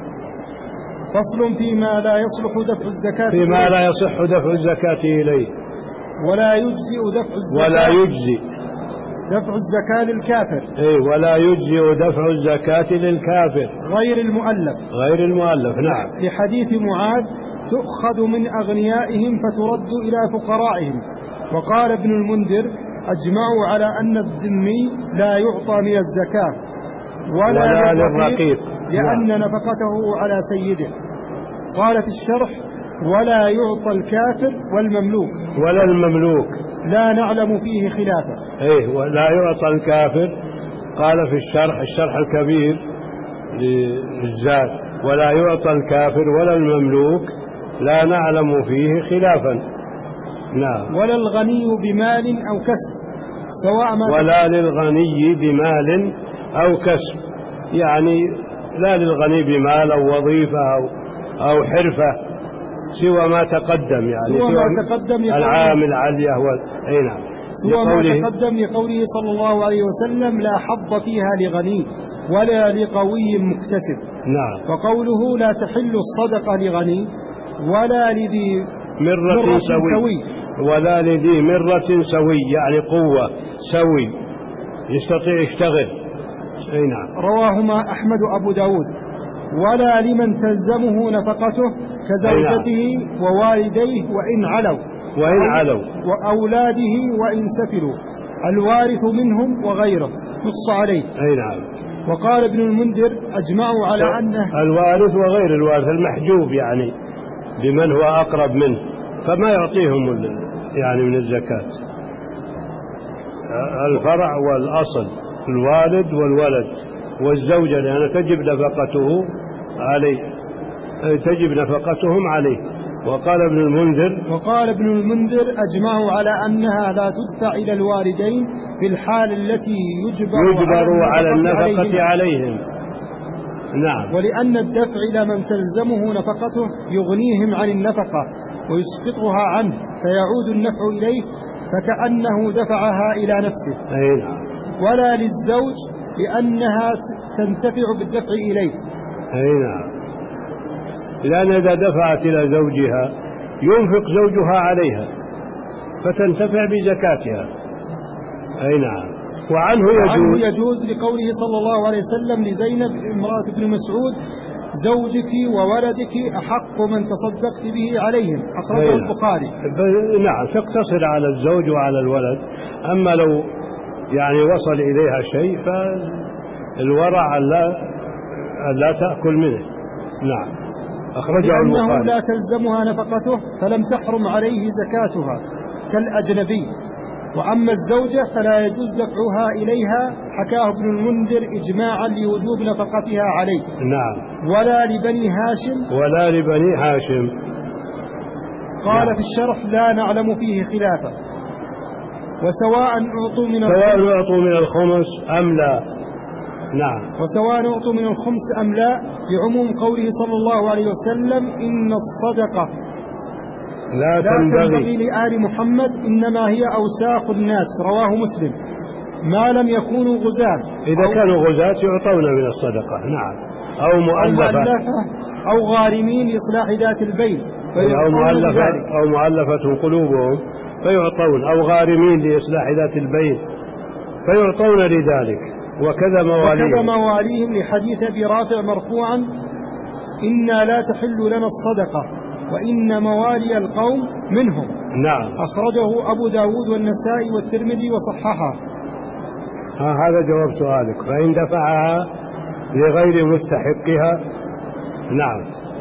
فصل فيما لا يصلح دفع الزكاة فيما لا يصح دفع الزكاة إليه. ولا يجزئ دفع الزكاة ولا يجزي دفع الزكاة للكافر. إيه ولا يجزئ دفع الزكاة للكافر غير المؤلف. غير المؤلف. نعم. لحديث معاذ تؤخذ من أغنيائهم فترد إلى فقرائهم. وقال ابن المنذر أجمعوا على أن الذمي لا يعطى من الزكاة ولا, ولا للرقيق لأن نعم. نفقته على سيده. قال في الشرح ولا يعطى الكافر والمملوك. ولا المملوك لا نعلم فيه خلافا. إيه ولا يعطى الكافر. قال في الشرح الشرح الكبير للزاد ولا يعطى الكافر ولا المملوك لا نعلم فيه خلافا. نعم. ولا الغني بمال أو كسب سواء ما ولا للغني بمال أو كسب، يعني لا للغني بمال أو وظيفة أو, أو حرفة سوى ما تقدم، يعني سوى ما تقدم العامل عليه أي نعم. سوى ما تقدم لقوله صلى الله عليه وسلم لا حظ فيها لغني ولا لقوي مكتسب. نعم. وقوله لا تحل الصدقة لغني ولا لذي مرة, مرة سوي. سوي ولا لذي مرة سوي، يعني قوة سوي يستطيع يشتغل. أي نعم. رواهما أحمد أبو داود. ولا لمن تلزمه نفقته كزوجته نعم. ووالديه وإن علوا وإن علوا وأولاده وإن سفلوا الوارث منهم وغيره نص عليه. أي نعم. وقال ابن المنذر أجمعوا على أنه الوارث وغير الوارث المحجوب يعني بمن هو أقرب منه، فما يعطيهم يعني من الزكاة. الفرع والأصل الوالد والولد والزوجة، لأن تجب نفقته عليه، تجب نفقتهم عليه. وقال ابن المنذر وقال ابن المنذر أجمعوا على أنها لا تدفع إلى الوالدين في الحال التي يجبر, يجبر على النفقة عليهم. عليهم نعم. ولأن الدفع إلى من تلزمه نفقته يغنيهم عن النفقة ويسقطها عنه فيعود النفع إليه فكأنه دفعها إلى نفسه. أي نعم. ولا للزوج لأنها تنتفع بالدفع إليه. أي نعم. لأن إذا دفعت إلى زوجها ينفق زوجها عليها فتنتفع بزكاتها. أي نعم. وعنه يجوز, وعنه يجوز لقوله صلى الله عليه وسلم لزينب امرأة ابن مسعود زوجك وولدك أحق من تصدقت به عليهم، أخرجه البخاري. نعم، تقتصر على الزوج وعلى الولد. أما لو يعني وصل إليها شيء فالورع لا لا تأكل منه. نعم، أخرجه البخاري. لأنه لا تلزمها نفقته فلم تحرم عليه زكاتها كالأجنبي. وأما الزوجة فلا يجوز دفعها إليها، حكاه ابن المنذر إجماعا لوجوب نفقتها عليه. نعم. ولا لبني هاشم ولا لبني هاشم. قال نعم. في الشرح لا نعلم فيه خلافا. وسواء أعطوا من سواء أعطوا من الخمس أم لا. نعم. وسواء أعطوا من الخمس أم لا لعموم قوله صلى الله عليه وسلم إن الصدقة لا, لا تنبغي. تنبغي لآل محمد إنما هي أوساخ الناس، رواه مسلم، ما لم يكونوا غزاة. إذا كانوا غزاة يعطون من الصدقة. نعم. أو مؤلفة, أو, مؤلفة أو غارمين لإصلاح ذات البين أو مؤلفة, أو مؤلفة قلوبهم فيعطون، أو غارمين لإصلاح ذات البين فيعطون لذلك. وكذا مواليهم, وكذا مواليهم لحديث أبي رافع مرفوعا إنا لا تحل لنا الصدقة وإن موالي القوم منهم. نعم. أخرجه أبو داود والنسائي والترمذي وصححه. ها هذا جواب سؤالك. فإن دفعها لغير مستحقها. نعم.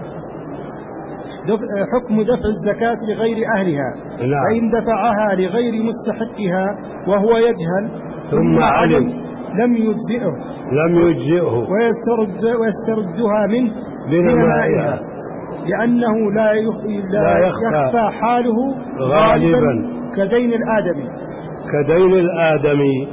حكم دفع الزكاة لغير أهلها. نعم. فإن دفعها لغير مستحقها وهو يجهل ثم علم لم يجزئه لم يجزئه ويسترد ويستردها منه بنمائها، لأنه لا, لا يخفى حاله غالبا كدين الآدمي كدين الآدمي.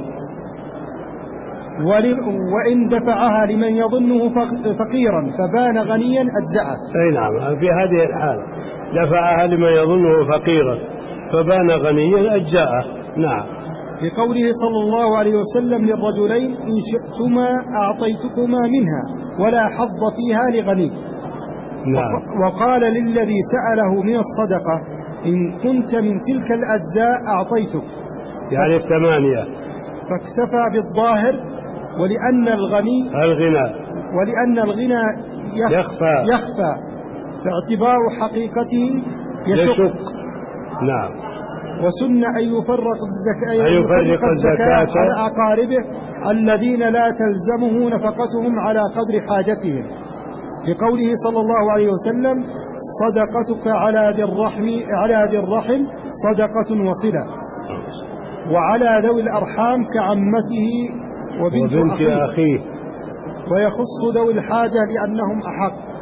وإن دفعها لمن يظنه فقيرا فبان غنيا أجزأه. أي نعم. في هذه الحالة دفعها لمن يظنه فقيرا فبان غنيا أجزأه. نعم. لقوله صلى الله عليه وسلم للرجلين إن شئتما أعطيتكما منها ولا حظ فيها لغني. نعم. وقال للذي سأله من الصدقة إن كنت من تلك الأجزاء أعطيتك، يعني الثمانية. فاكتفى بالظاهر ولأن الغني الغنى ولأن الغنى يخفى يخفى فاعتبار حقيقته يشق. يشق. نعم. وسن أن يفرق الزكاة, أن يفرق الزكاة على أقاربه الذين لا تلزمه نفقتهم على قدر حاجتهم، لقوله صلى الله عليه وسلم صدقتك على ذي الرحم على ذي الرحم صدقة وصلة، وعلى ذوي الأرحام كعمته وبنت, وبنت أخيه. أخيه ويخص ذوي الحاجة لأنهم أحق.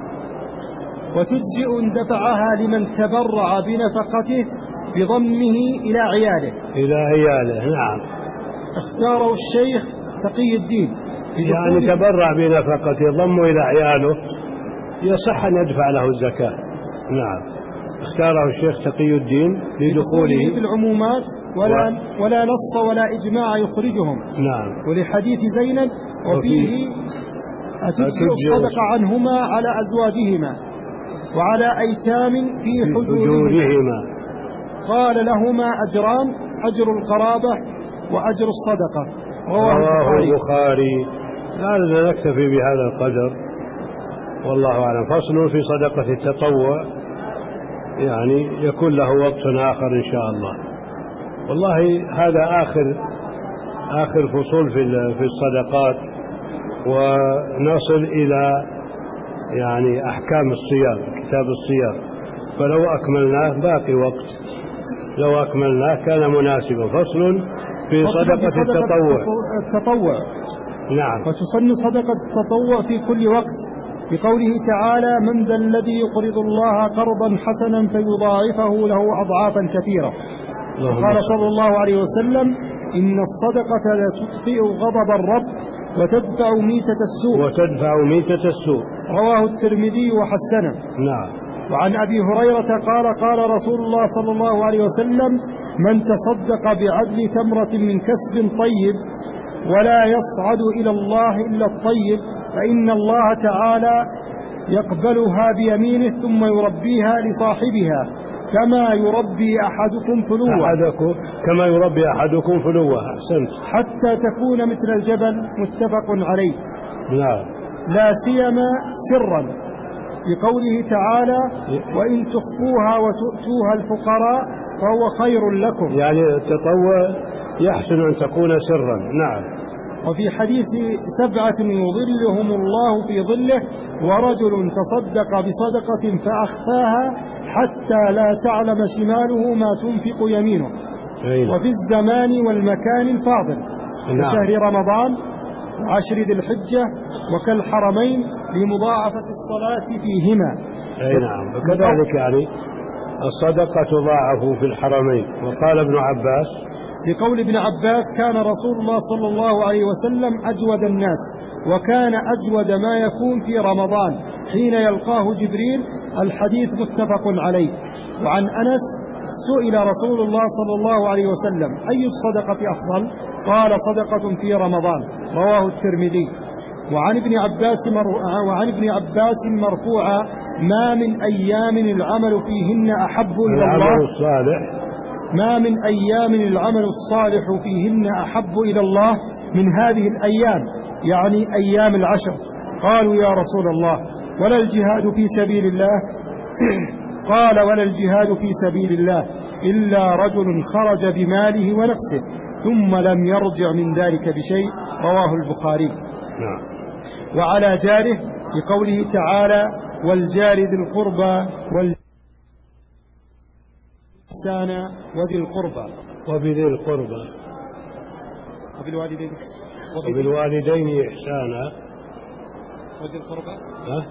وتجزئ إن دفعها لمن تبرع بنفقته بضمه إلى عياله إلى عياله. نعم. اختاره الشيخ تقي الدين، يعني تبرع بنفقته ضمه إلى عياله يصح أن يدفع له الزكاة. نعم. اختاره الشيخ تقي الدين لدخوله في العمومات ولا, و... ولا نص ولا إجماع يخرجهم. نعم. ولحديث زينب وفيه أتجزئ الصدقة عنهما على أزواجهما وعلى أيتام في حجورهما. قال لهما أجران أجر القرابة وأجر الصدقة. رواه البخاري. لعلنا نكتفي بهذا القدر والله أعلم. فصل في صدقة التطوع، يعني يكون له وقت آخر إن شاء الله. والله هذا آخر آخر فصول في في الصدقات، ونصل إلى يعني أحكام الصيام، كتاب الصيام، فلو أكملناه باقي وقت، لو أكملناه كان مناسبا. فصل في صدقة التطوع. التطوع نعم. وتسن صدقة التطوع في كل وقت، بقوله تعالى: من ذا الذي يقرض الله قرضا حسنا فيضاعفه له أضعافا كثيرة. وقال صلى الله عليه وسلم: إن الصدقة لتطفئ غضب الرب وتدفع ميتة السوء وتدفع ميتة السوء. رواه الترمذي وحسنه. نعم. وعن أبي هريرة قال: قال رسول الله صلى الله عليه وسلم: من تصدق بعدل تمرة من كسب طيب ولا يصعد إلى الله إلا الطيب فإن الله تعالى يقبلها بيمينه ثم يربيها لصاحبها كما يربي أحدكم فلوه أحدكم كما يربي أحدكم فلوه. أحسنت. حتى تكون مثل الجبل. متفق عليه. نعم. لا سيما سرا، بقوله تعالى: وإن تخفوها وتؤتوها الفقراء فهو خير لكم. يعني التطوع يحسن أن تكون سرا. نعم. وفي حديث سبعة يظلهم الله في ظله: ورجل تصدق بصدقة فأخفاها حتى لا تعلم شماله ما تنفق يمينه. أين. وفي الزمان والمكان الفاضل، نعم. كشهر رمضان وعشر ذي الحجة وكالحرمين لمضاعفة الصلاة فيهما. أي نعم. وكذلك يعني الصدقة تضاعف في الحرمين. وقال ابن عباس: لقول ابن عباس: كان رسول الله صلى الله عليه وسلم أجود الناس، وكان أجود ما يكون في رمضان حين يلقاه جبريل. الحديث متفق عليه. وعن أنس: سئل رسول الله صلى الله عليه وسلم: أي الصدقة أفضل؟ قال: صدقة في رمضان. رواه الترمذي. وعن ابن عباس وعن ابن عباس مرفوعا: ما من أيام العمل فيهن أحب إلى الله الصالح ما من أيام العمل الصالح فيهن أحب إلى الله من هذه الأيام، يعني أيام العشر. قالوا: يا رسول الله، ولا الجهاد في سبيل الله؟ قال: ولا الجهاد في سبيل الله إلا رجل خرج بماله ونفسه ثم لم يرجع من ذلك بشيء. رواه البخاري. نعم. وعلى جاره، بقوله تعالى: والجار ذي القربى والإحسان وذي القربى وبذي القربى وبالوالدين وبالوالدين إحسانا وذي القربى. ها؟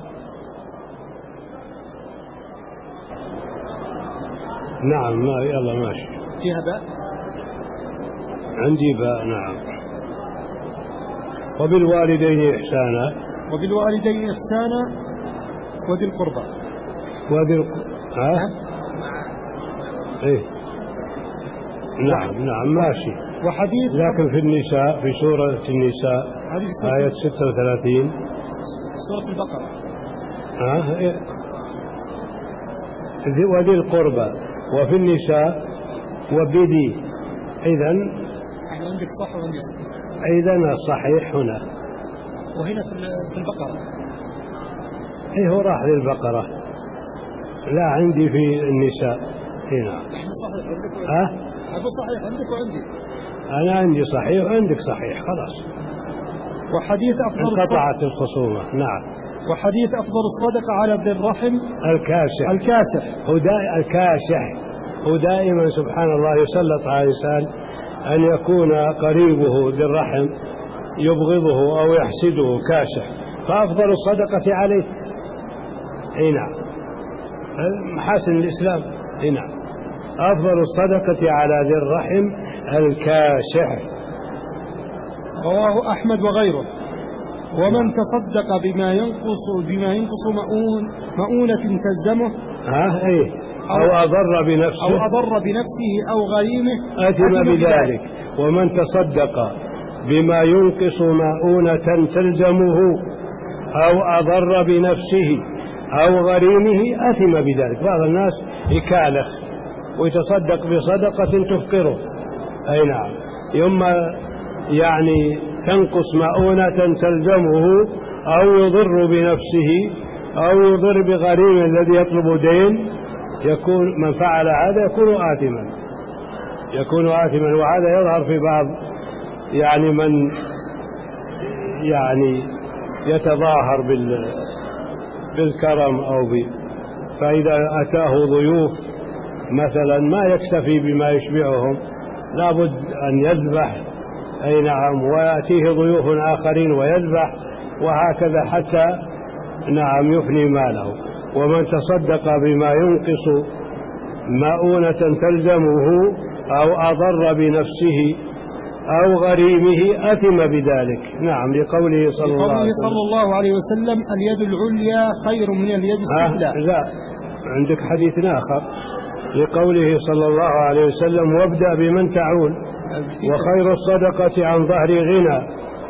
نعم. ما يلا ماشي. فيها باء؟ عندي باء. نعم. وبالوالدين إحسانا وبالوالدين إحسانا وذي القربى وذي الق... ها؟ إيه. نعم. نعم ماشي. وحديث لكن في النساء، في سورة النساء آية ستة وثلاثين، سورة البقرة، ها؟ إيه. وذي القربى وفي النساء وبدي. إذن عندك صح وعندي صح. إذن الصحيح هنا. وهنا في البقرة. إيه هو راح للبقرة. لا عندي في النساء هنا. إحنا صحيح عندك. ها؟ أقول صحيح عندك وعندي. أنا عندي صحيح وعندك صحيح. خلاص. وحديث أفضل انقطعت الخصومة. نعم. وحديث أفضل الصدقة على ذي الرحم الكاسح. الكاسح هو دا الكاسح هو دائما سبحان الله يسلط على الإنسان أن يكون قريبه ذي الرحم يبغضه أو يحسده كاسح، فأفضل الصدقة عليه. أي نعم. محاسن الإسلام. أي نعم. أفضل الصدقة على ذي الرحم الكاسح. رواه أحمد وغيره. ومن تصدق بما ينقص بما ينقص مؤون مؤونة تلزمه ها إيه أو أضر بنفسه أو أضر بنفسه أو غريمه أثم بذلك. ومن تصدق بما ينقص مؤونة تلزمه أو أضر بنفسه أو غريمه أثم بذلك. بعض الناس يكالخ ويتصدق بصدقة تفقره. أي نعم. يوم يعني تنقص مؤونة تلزمه أو يضر بنفسه أو يضر بغريم الذي يطلب دين، يكون من فعل هذا يكون آثما. يكون آثما. وهذا يظهر في بعض يعني من يعني يتظاهر بالكرم أو ب فإذا أتاه ضيوف مثلا ما يكتفي بما يشبعهم، لابد أن يذبح، أي نعم، ويأتيه ضيوف آخرين ويذبح، وهكذا حتى نعم يفني ماله. ومن تصدق بما ينقص مؤونة تلزمه أو أضر بنفسه أو غريمه أثم بذلك. نعم، لقوله صلى الله عليه وسلم, صلى الله عليه وسلم اليد العليا خير من اليد السفلى. لا، عندك حديث آخر لقوله صلى الله عليه وسلم وابدأ بمن تعول وخير الصدقة عن ظهر غنى.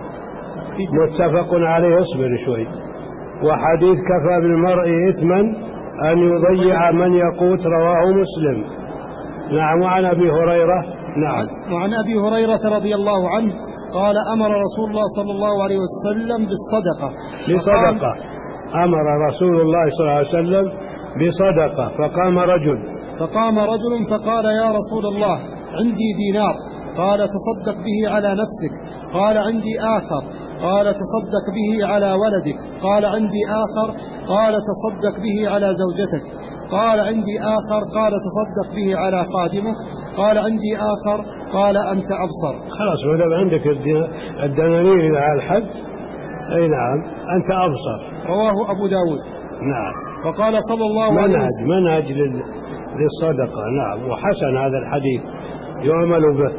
متفق عليه. اصبر شوي. وحديث كفى بالمرء إثما أن يضيع من يقوت، رواه مسلم. نعم. وعن أبي هريرة نعم وعن أبي هريرة رضي الله عنه قال أمر رسول الله صلى الله عليه وسلم بالصدقة بصدقة أمر رسول الله صلى الله عليه وسلم بصدقة فقام رجل فقام رجل فقال يا رسول الله عندي دينار. قال تصدق به على نفسك. قال عندي آخر. قال تصدق به على ولدك. قال عندي آخر. قال تصدق به على زوجتك. قال عندي آخر. قال تصدق به على خادمك. قال عندي آخر. قال أنت أبصر. خلاص، ودام عندك الدنانير إلى الحد، أي نعم، أنت أبصر. رواه أبو داود. نعم. وقال صلى الله عليه وسلم منهج للصدقة. نعم. وحسن هذا الحديث يعمل به.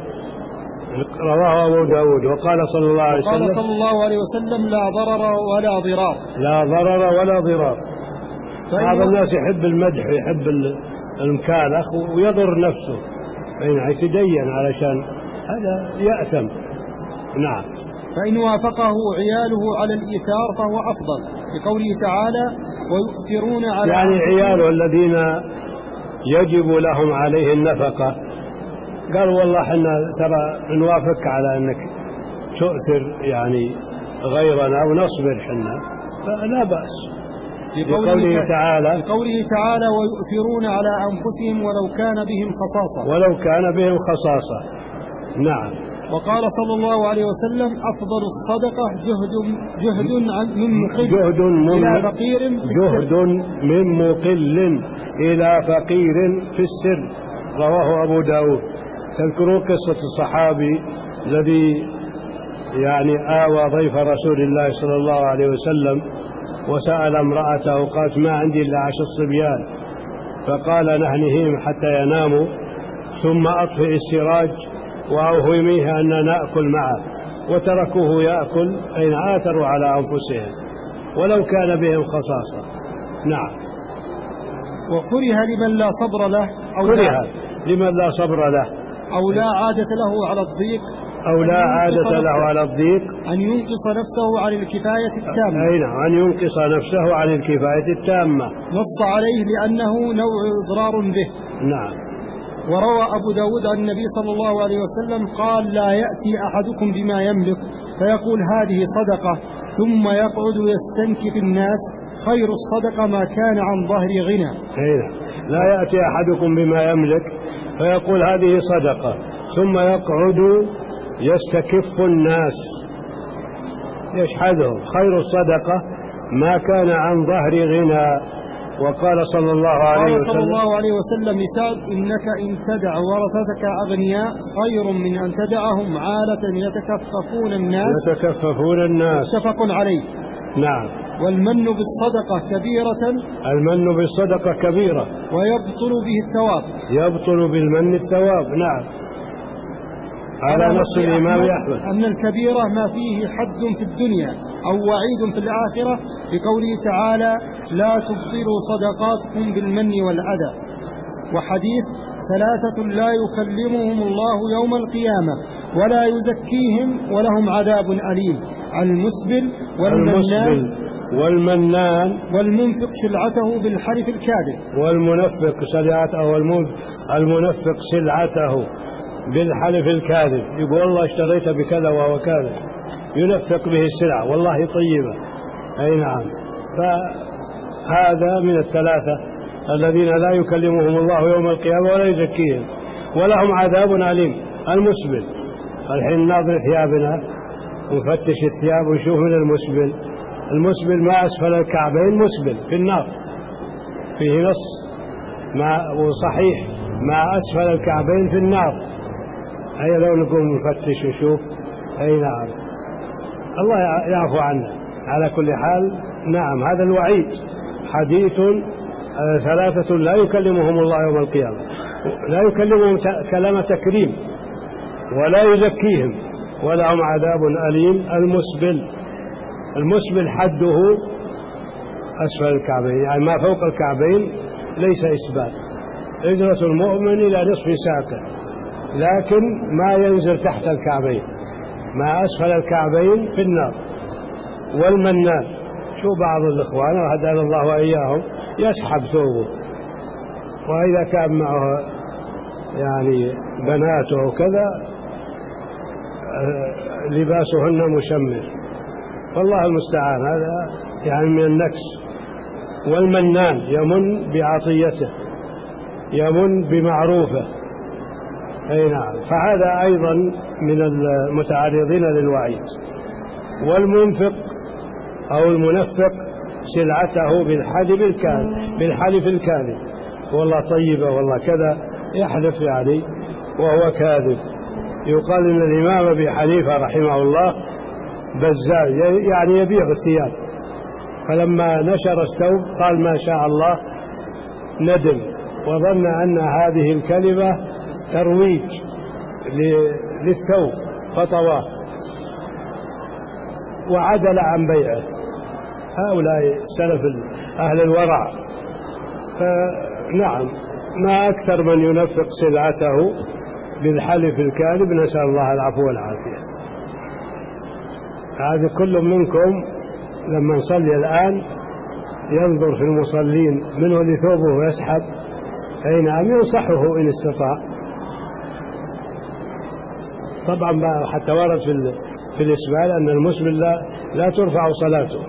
رواه أبو داود. وقال صلى الله عليه وسلم قال صلى الله عليه وسلم لا ضرر ولا ضرار. لا ضرر ولا ضرار. بعض الناس يحب المدح ويحب المكالخ ويضر نفسه، يعني يتدين علشان هذا يأثم. نعم. فإن وافقه عياله على الإيثار فهو أفضل، لقوله تعالى ويؤثرون على يعني عياله الذين يجب لهم عليه النفقة، قال والله حنا ترى نوافق على أنك تؤثر يعني غيرنا ونصبر حنا، فلا بأس. لقوله تعالى لقوله تعالى ويؤثرون على أنفسهم ولو كان بهم خصاصة ولو كان بهم خصاصة. نعم. وقال صلى الله عليه وسلم أفضل الصدقة جهد جهد من مقل جهد من إلى فقير جهد من مقل إلى فقير في السر. رواه أبو داود. تذكروا قصة الصحابي الذي يعني آوى ضيف رسول الله صلى الله عليه وسلم وسأل امرأته قالت ما عندي إلا عشر صبيان، فقال نهنهم حتى يناموا ثم أطفئ السراج وأوهميه أن نأكل معه، وتركوه يأكل، أين آثروا على أنفسهم ولو كان بهم خصاصة. نعم. وكره لمن لا صبر له أو كره لمن لا صبر له أو لا عادة له على الضيق أو لا عادة له على الضيق أن ينقص نفسه عن الكفاية التامة. أي نعم، أن ينقص نفسه عن الكفاية التامة. نص عليه لأنه نوع إضرار به. نعم. وروى أبو داود عن النبي صلى الله عليه وسلم قال لا يأتي أحدكم بما يملك فيقول هذه صدقة ثم يقعد يستنكف الناس، خير الصدقة ما كان عن ظهر غنى. أي نعم. لا يأتي أحدكم بما يملك فيقول هذه صدقة ثم يقعد يستكف الناس يشحذهم، خير الصدقة ما كان عن ظهر غنى. وقال صلى الله عليه وسلم صلى الله عليه وسلم لسعد إنك إن تدع ورثتك أغنياء خير من أن تدعهم عالة يتكففون الناس يتكففون الناس. متفق عليه. نعم. والمن بالصدقة كبيرة المن بالصدقة كبيرة ويبطل به الثواب يبطل بالمن الثواب. نعم. على نص الإمام أحمد أن الكبيرة ما فيه حد في الدنيا أو وعيد في الآخرة، بقوله تعالى لا تبطلوا صدقاتكم بالمن والأذى. وحديث ثلاثة لا يكلمهم الله يوم القيامة ولا يزكيهم ولهم عذاب أليم: المسبل والمنان والمنان والمنفق سلعته بالحلف الكاذب. والمنفق سلعته المنفق سلعته بالحلف الكاذب، يقول والله اشتريت بكذا وهو كاذب، ينفق به السلع والله طيبة. أي نعم. فهذا من الثلاثة الذين لا يكلمهم الله يوم القيامة ولا يزكيهم ولهم عذاب أليم. المسبل، الحين ناظر ثيابنا ونفتش الثياب ونشوف من المسبل. المسبل ما أسفل الكعبين مسبل في النار، فيه نص ما وصحيح ما أسفل الكعبين في النار. أي لو نقوم نفتش ونشوف. أي نعم، الله يعفو عنا. على كل حال نعم، هذا الوعيد حديث. ثلاثة لا يكلمهم الله يوم القيامة، لا يكلمهم كلام تكريم ولا يزكيهم ولهم عذاب أليم. المسبل، المسبل حده أسفل الكعبين، يعني ما فوق الكعبين ليس إسبال. إزرة المؤمن إلى نصف ساقه، لكن ما ينزل تحت الكعبين، ما أسفل الكعبين في النار. والمنان، شو بعض الإخوان وهدانا الله وإياهم يسحب ثوبه، وإذا كان معه يعني بناته وكذا لباسهن مشمر، والله المستعان. هذا يعني من النكس. والمنان يمن بعطيته، يمن بمعروفه. أي نعم، فهذا أيضا من المتعرضين للوعيد. والمنفق أو المنفق سلعته بالحلف الكاذب، بالحلف الكاذب، والله طيبة والله كذا، يحلف يعني وهو كاذب. يقال إن الإمام أبي حنيفة رحمه الله بزاز، يعني يبيع الثياب، فلما نشر الثوب قال ما شاء الله، ندم وظن أن هذه الكلمة ترويج للثوب فطواه وعدل عن بيعه. هؤلاء السلف أهل الورع. فنعم، ما أكثر من ينفق سلعته بالحلف الكاذب، نسأل الله العفو والعافية. هذا كل منكم لما نصلي الآن ينظر في المصلين منه لثوبه ويسحب. أي نعم، ينصحه إن استطاع. طبعا حتى ورد في في الإسبال أن المسبل لا, لا ترفع صلاته.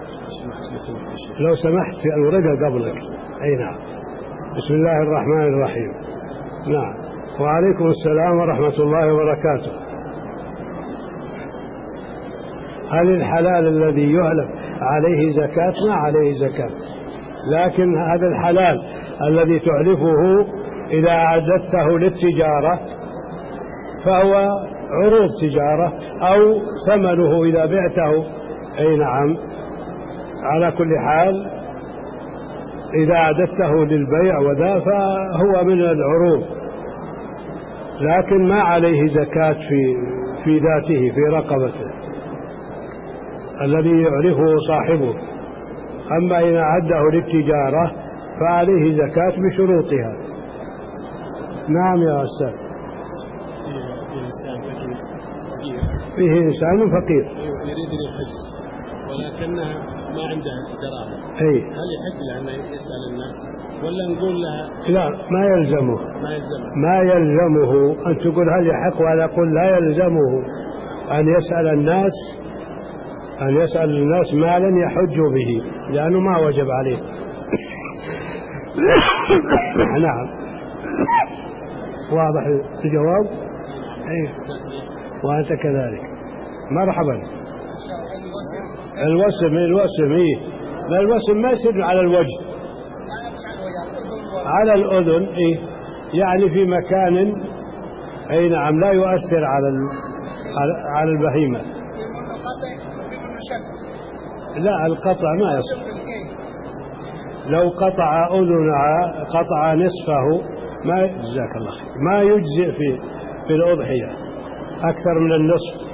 لو سمحت في الورقة قبلك. أي نعم. بسم الله الرحمن الرحيم. نعم. وعليكم السلام ورحمة الله وبركاته. هل الحلال الذي يهلك عليه زكاة؟ ما عليه زكاة، لكن هذا الحلال الذي تعلفه إذا أعددته للتجارة فهو عروض تجارة، أو ثمنه إذا بعته. أي نعم، على كل حال إذا أعددته للبيع وذا فهو من العروض، لكن ما عليه زكاة في في ذاته في رقبته الذي يعرفه صاحبه. أما إذا أعده للتجارة فعليه زكاة بشروطها. نعم يا أستاذ. فيه إنسان فقير يريد الحج ولكنه ما عنده دراهم، أي هل يحج لأنه يسأل الناس ولا نقول لها؟ لا، ما يلزمه، ما يلزمه, ما يلزمه أن تقول هل يحق، ولا قل لا يلزمه أن يسأل الناس، أن يسأل الناس مالا يحج به، لأنه ما وجب عليه. نعم، واضح الجواب. أي، وأنت كذلك. مرحبا. الوسم الوسم إيه؟ لا، الوسم ما يصير على الوجه، على الأذن. إيه؟ يعني في مكان. أي نعم، لا يؤثر على على البهيمة. لا، القطع ما يصير. لو قطع أذنها، قطع نصفه، ما جزاك الله خير، ما يجزئ في في الأضحية أكثر من النصف،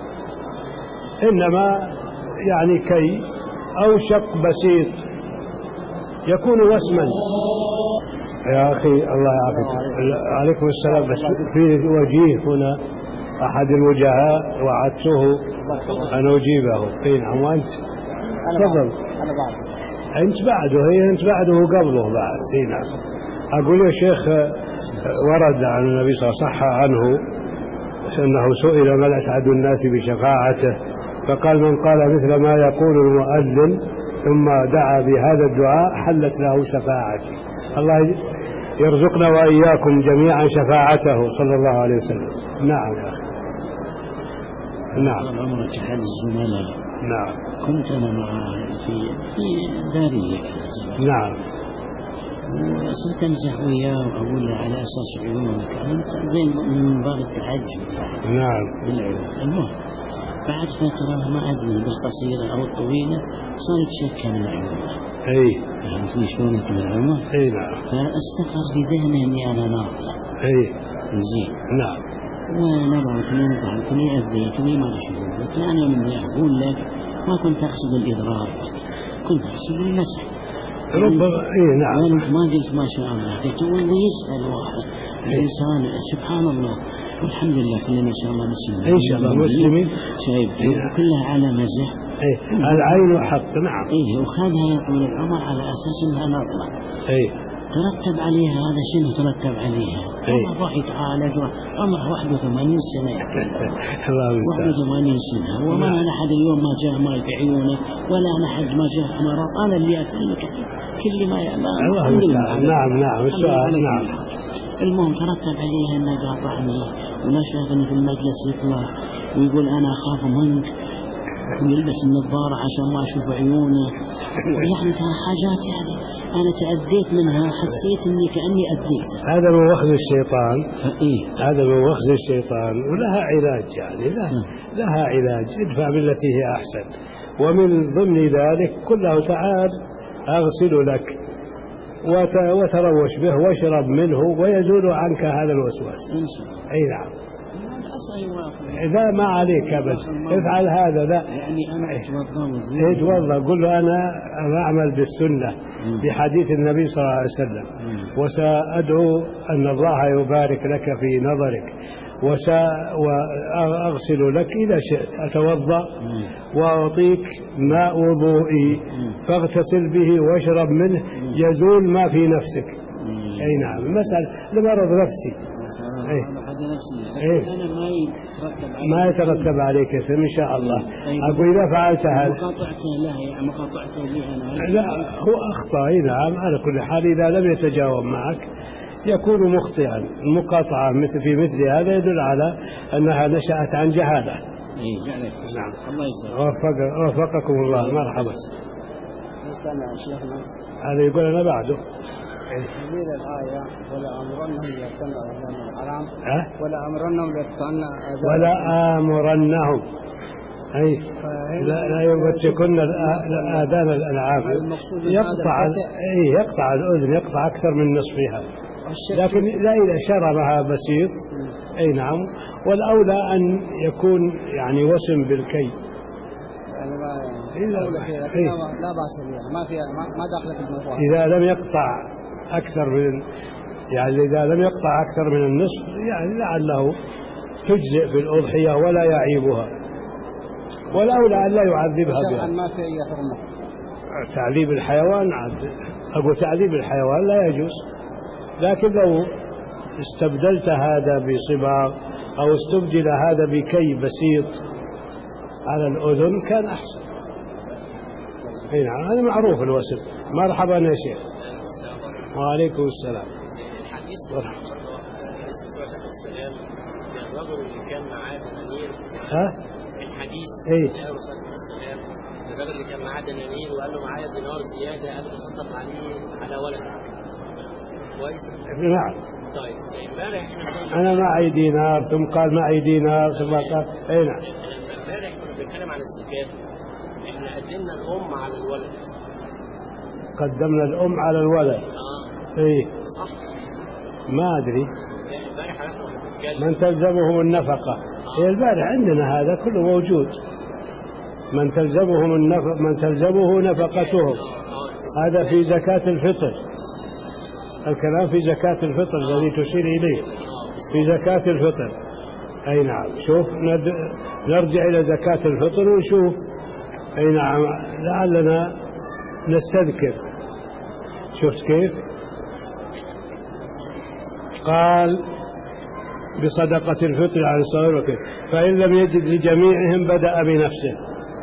إنما يعني كي أو شق بسيط يكون وسما. يا أخي الله يعافيك. عليكم السلام. بس في وجيه هنا أحد الوجهاء وعدته أن أجيبه. أي نعم. وأنت تفضل. أنا بعده. أنت بعده. هي أنت بعده قبله بعد. أي نعم. أقول يا شيخ، ورد عن النبي صلى الله عليه وسلم صح عنه أنه سئل من أسعد الناس بشفاعته، فقال من قال مثل ما يقول المؤذن ثم دعا بهذا الدعاء حلت له شفاعتي. الله يرزقنا وإياكم جميعا شفاعته صلى الله عليه وسلم. نعم يا أخي. نعم. طال عمرك أحد الزملاء. نعم. كنت أنا معه في في دارية. نعم. وصرت أمزح وياه وأقول له على أساس عيونك أنت زين من باب التعجب. نعم. بالعيون. المهم بعد فترة ما أدري بالقصيرة أو الطويلة صار يتشكى من عيونه. أي. فهمتني شلونك من العمر؟ أي نعم. فاستقر في ذهنه إني أنا ناظر. أي. زين. نعم. ونظرتني نظرتني أذيتني ما تشوفون بس أنا من ذي أقول لك ما كنت أقصد الإضرار كنت أقصد المسح. ربما إيه نعم. ما قلت ما شاء الله قلت واللي يسأل واحد الإنسان سبحان الله والحمد لله كلنا إن شاء الله مسلمين. إن شاء الله مسلمين. شايف كلها على مزح. إيه العين حق. نعم. إيه وخذها يا طويل العمر على أساس إنها نظرة. إيه. ترتب عليها هذا شنو ترتب عليها؟ إيه. راح يتعالج عمره واحد وثمانين سنة. واحد وثمانين سنة وما أنا أحد اليوم ما جاء ماي في عيونه ولا أنا أحد ما جاء مرض أنا اللي أكلك كل ما يعمل. الله المستعان. نعم نعم السؤال. نعم. المهم ترتب عليها أنه قاطعني ونشأ في المجلس يطلع ويقول أنا أخاف منك ويلبس النظارة عشان ما أشوف عيونه يعني كان حاجات يعني أنا تأذيت منها حسيت إني كأني أذيت. هذا من وخز الشيطان. إيه؟ هذا من وخز الشيطان ولها علاج يعني لها, لها علاج ادفع بالتي هي أحسن. ومن ضمن ذلك كله تعال أغسل لك وتروش به واشرب منه ويزول عنك هذا الوسواس. أي نعم. إذا ما عليك أبد افعل هذا. لا يعني أنا أتوضأ اتوضأ قل له أنا أعمل بالسنة بحديث النبي صلى الله عليه وسلم وسأدعو أن الله يبارك لك في نظرك وسأغسل لك إذا شئت أتوضأ وأعطيك ماء وضوئي فاغتسل به واشرب منه يزول ما في نفسك. أي نعم. المسألة لمرض نفسي. إيه؟ إيه؟ أنا ما يترتب ما يترتب عليك اسم إن شاء الله. أقول إذا فعلت هذا مقاطعته له يعني مقاطعته لي أنا لا هو أخطأ. نعم على كل حال إذا لم يتجاوب معك يكون مخطئا. المقاطعة مثل في مثل هذا يدل على أنها نشأت عن جهالة. إيه جعلك. نعم. الله يسلمك. وفق وفقكم الله. مرحبا. استنى شيخنا. هذا يقول أنا بعده. تفسير الآية ولا أمرنهم ليقتنوا آذان الحرام أه؟ ولا أمرنهم ليقتنوا آذان ولا آمرنهم أي لا, لا يمسكن آذان الأنعام يقطع أي يقطع الأذن يقطع أكثر من نصفها لكن لا إذا شربها بسيط. أي نعم. والأولى أن يكون يعني وسم بالكي يعني ما إذا إيه؟ لا بأس بها ما فيها ما داخلة في الموضوع. إذا لم يقطع أكثر من يعني إذا لم يقطع أكثر من النصف يعني لعله تجزئ في الأضحية ولا يعيبها والأولى أن لا يعذبها بها. ما في أي حرمة. تعذيب الحيوان أقول تعذيب الحيوان لا يجوز لكن لو استبدلت هذا بصباغ أو استبدل هذا بكي بسيط على الأذن كان أحسن. اي نعم هذا معروف الوسم. مرحبا يا شيخ. وعليكم السلام. الحديث السلام الرجل اللي كان معاه دنانير. ها؟ الحديث اي السلام الرجل اللي كان معاه دنانير وقال له معايا دينار زياده قال له تصدق عليه على ولد كويس. نعم. طيب امبارح انا معي دينار ثم قال معي دينار ثم قال اي نعم. امبارح كنا بنتكلم عن الزكاه احنا قدمنا الام على الولد. قدمنا الام على الولد. اه اي صح. ما ادري. امبارح احنا بنتكلم من تلزمهم النفقه. هي البارح عندنا هذا كله موجود. من تلزمهم النفق من تلزمه نفقتهم هذا في زكاة الفطر. الكلام في زكاة الفطر الذي تشير إليه في زكاة الفطر. أي نعم. شوف نرجع إلى زكاة الفطر ونشوف. أي نعم لعلنا نستذكر. شفت كيف قال بصدقة الفطر عن الصغير وكيف فإن لم يجد لجميعهم بدأ بنفسه.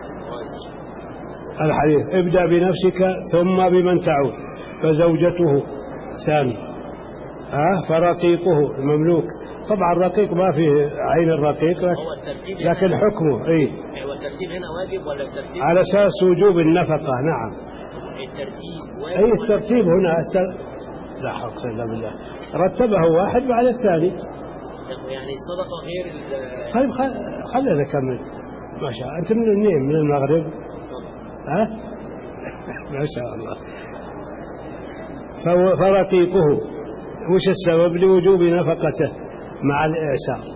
الحديث ابدأ بنفسك ثم بمن تعود فزوجته ثاني آه فرقيقه المملوك. طبعا الرقيق ما فيه عين الرقيق، لكن حكمه إيه. هو الترتيب هنا واجب ولا الترتيب على أساس وجوب النفقة؟ نعم الترتيب واجب. أي الترتيب هنا التر... لا حول إلا بالله، رتبه واحد بعد الثاني. يعني الصدقة غير ال... طيب خلينا نكمل. ما شاء الله. أنت من منين؟ من المغرب؟ ها أه؟ ما شاء الله. فرقيقه وش السبب؟ لوجوب نفقته مع الإعسار.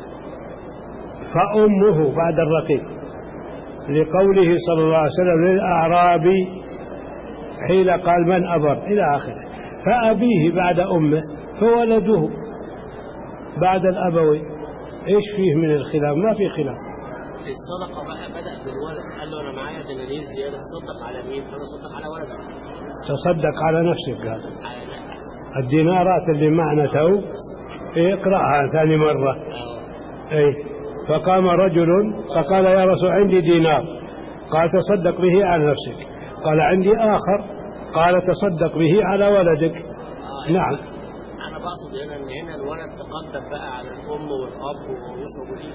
فأمه بعد الرقيق لقوله صلى الله عليه وسلم للأعرابي حين قال من أبر إلى آخره. فأبيه بعد أمه، فولده بعد الأبوي. إيش فيه من الخلاف؟ ما في خلاف. في الصدقة بقى بدأ بالولد، قال له أنا معايا دنانير زيادة، تصدق على مين؟ قال له تصدق على ولدك. تصدق على نفسك. قال الدينارات اللي معنا تو اقرأها ثاني مرة. أي فقام رجل فقال يا رسول عندي دينار، قال تصدق به على نفسك. قال عندي آخر، قال تصدق به على ولدك. آه نعم. أنا بقصد هنا إن هنا الولد تقدم بقى على الأم والأب ومش موجودين.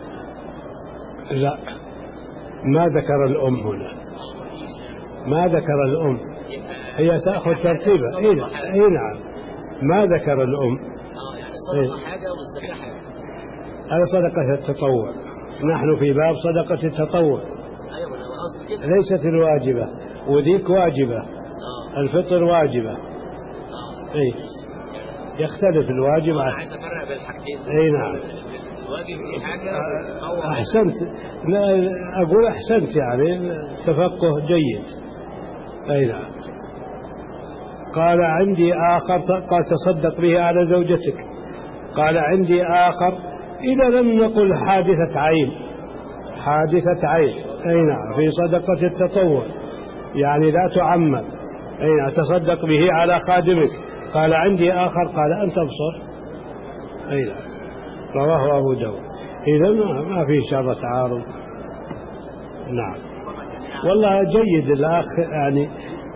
لا ما ذكر الأم هنا، ما ذكر الأم، هي تأخذ ترتيبها. إيه نعم ما ذكر الأم. اه يعني الصدقة حاجة والزكاة حاجة. هذا صدقة التطوع، نحن في باب صدقة التطوع. أيوة أنا قصدي كده. ليست الواجبة، وذيك واجبة. آه. الفطر واجبة. آه. أي يختلف الواجب. أنا عايز أفرق بين الحاجتين. أي نعم. الواجب دي حاجة. أحسنت. لا أقول أحسنت، يعني تفقه جيد. أي نعم. قال عندي آخر، قال تصدق به على زوجتك. قال عندي آخر. إذا لم نقل حادثة عين، حادثة عين. أي نعم في صدقة التطوع يعني لا تعمم. أي نعم تصدق به على خادمك. قال عندي آخر، قال أنت أبصر. أي نعم رواه أبو داود. إذا ما في شر تعارض. نعم والله جيد الأخ، يعني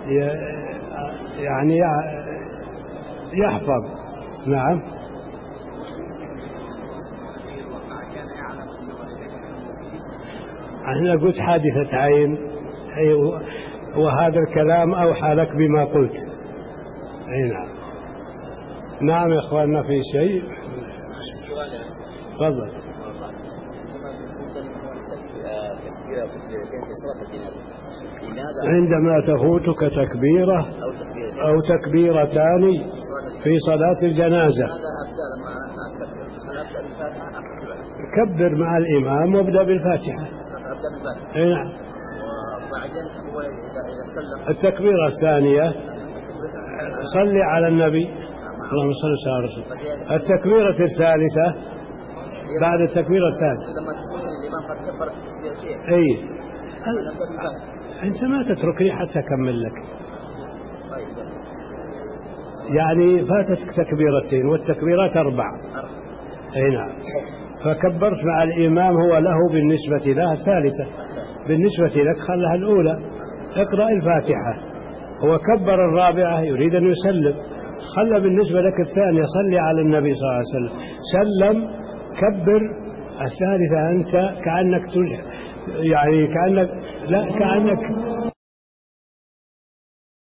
يعني يحفظ. نعم أنا قلت حادثة عين، وهذا الكلام أوحى لك بما قلت. أي نعم. نعم يا إخواننا في شيء؟ تفضل. عندما تفوتك تكبيرة أو تكبيرتان في صلاة الجنازة كبر مع الإمام وابدأ بالفاتحة. أي نعم. التكبيرة الثانية صلي على النبي اللهم صل على رسول. التكبيرة الثالثة بعد التكبيرة الثالثة. أي أنت ما تتركني حتى أكمل لك. يعني فاتتك تكبيرتين والتكبيرات أربع. أي نعم. فكبرت مع الإمام هو له بالنسبة له الثالثة، بالنسبة لك خلها الأولى. اقرأ الفاتحة. هو كبر الرابعة يريد أن يسلم، خلى بالنسبة لك الثانية صلي على النبي صلى الله عليه وسلم. سلم كبر الثالثة. أنت كأنك يعني كأنك لا كأنك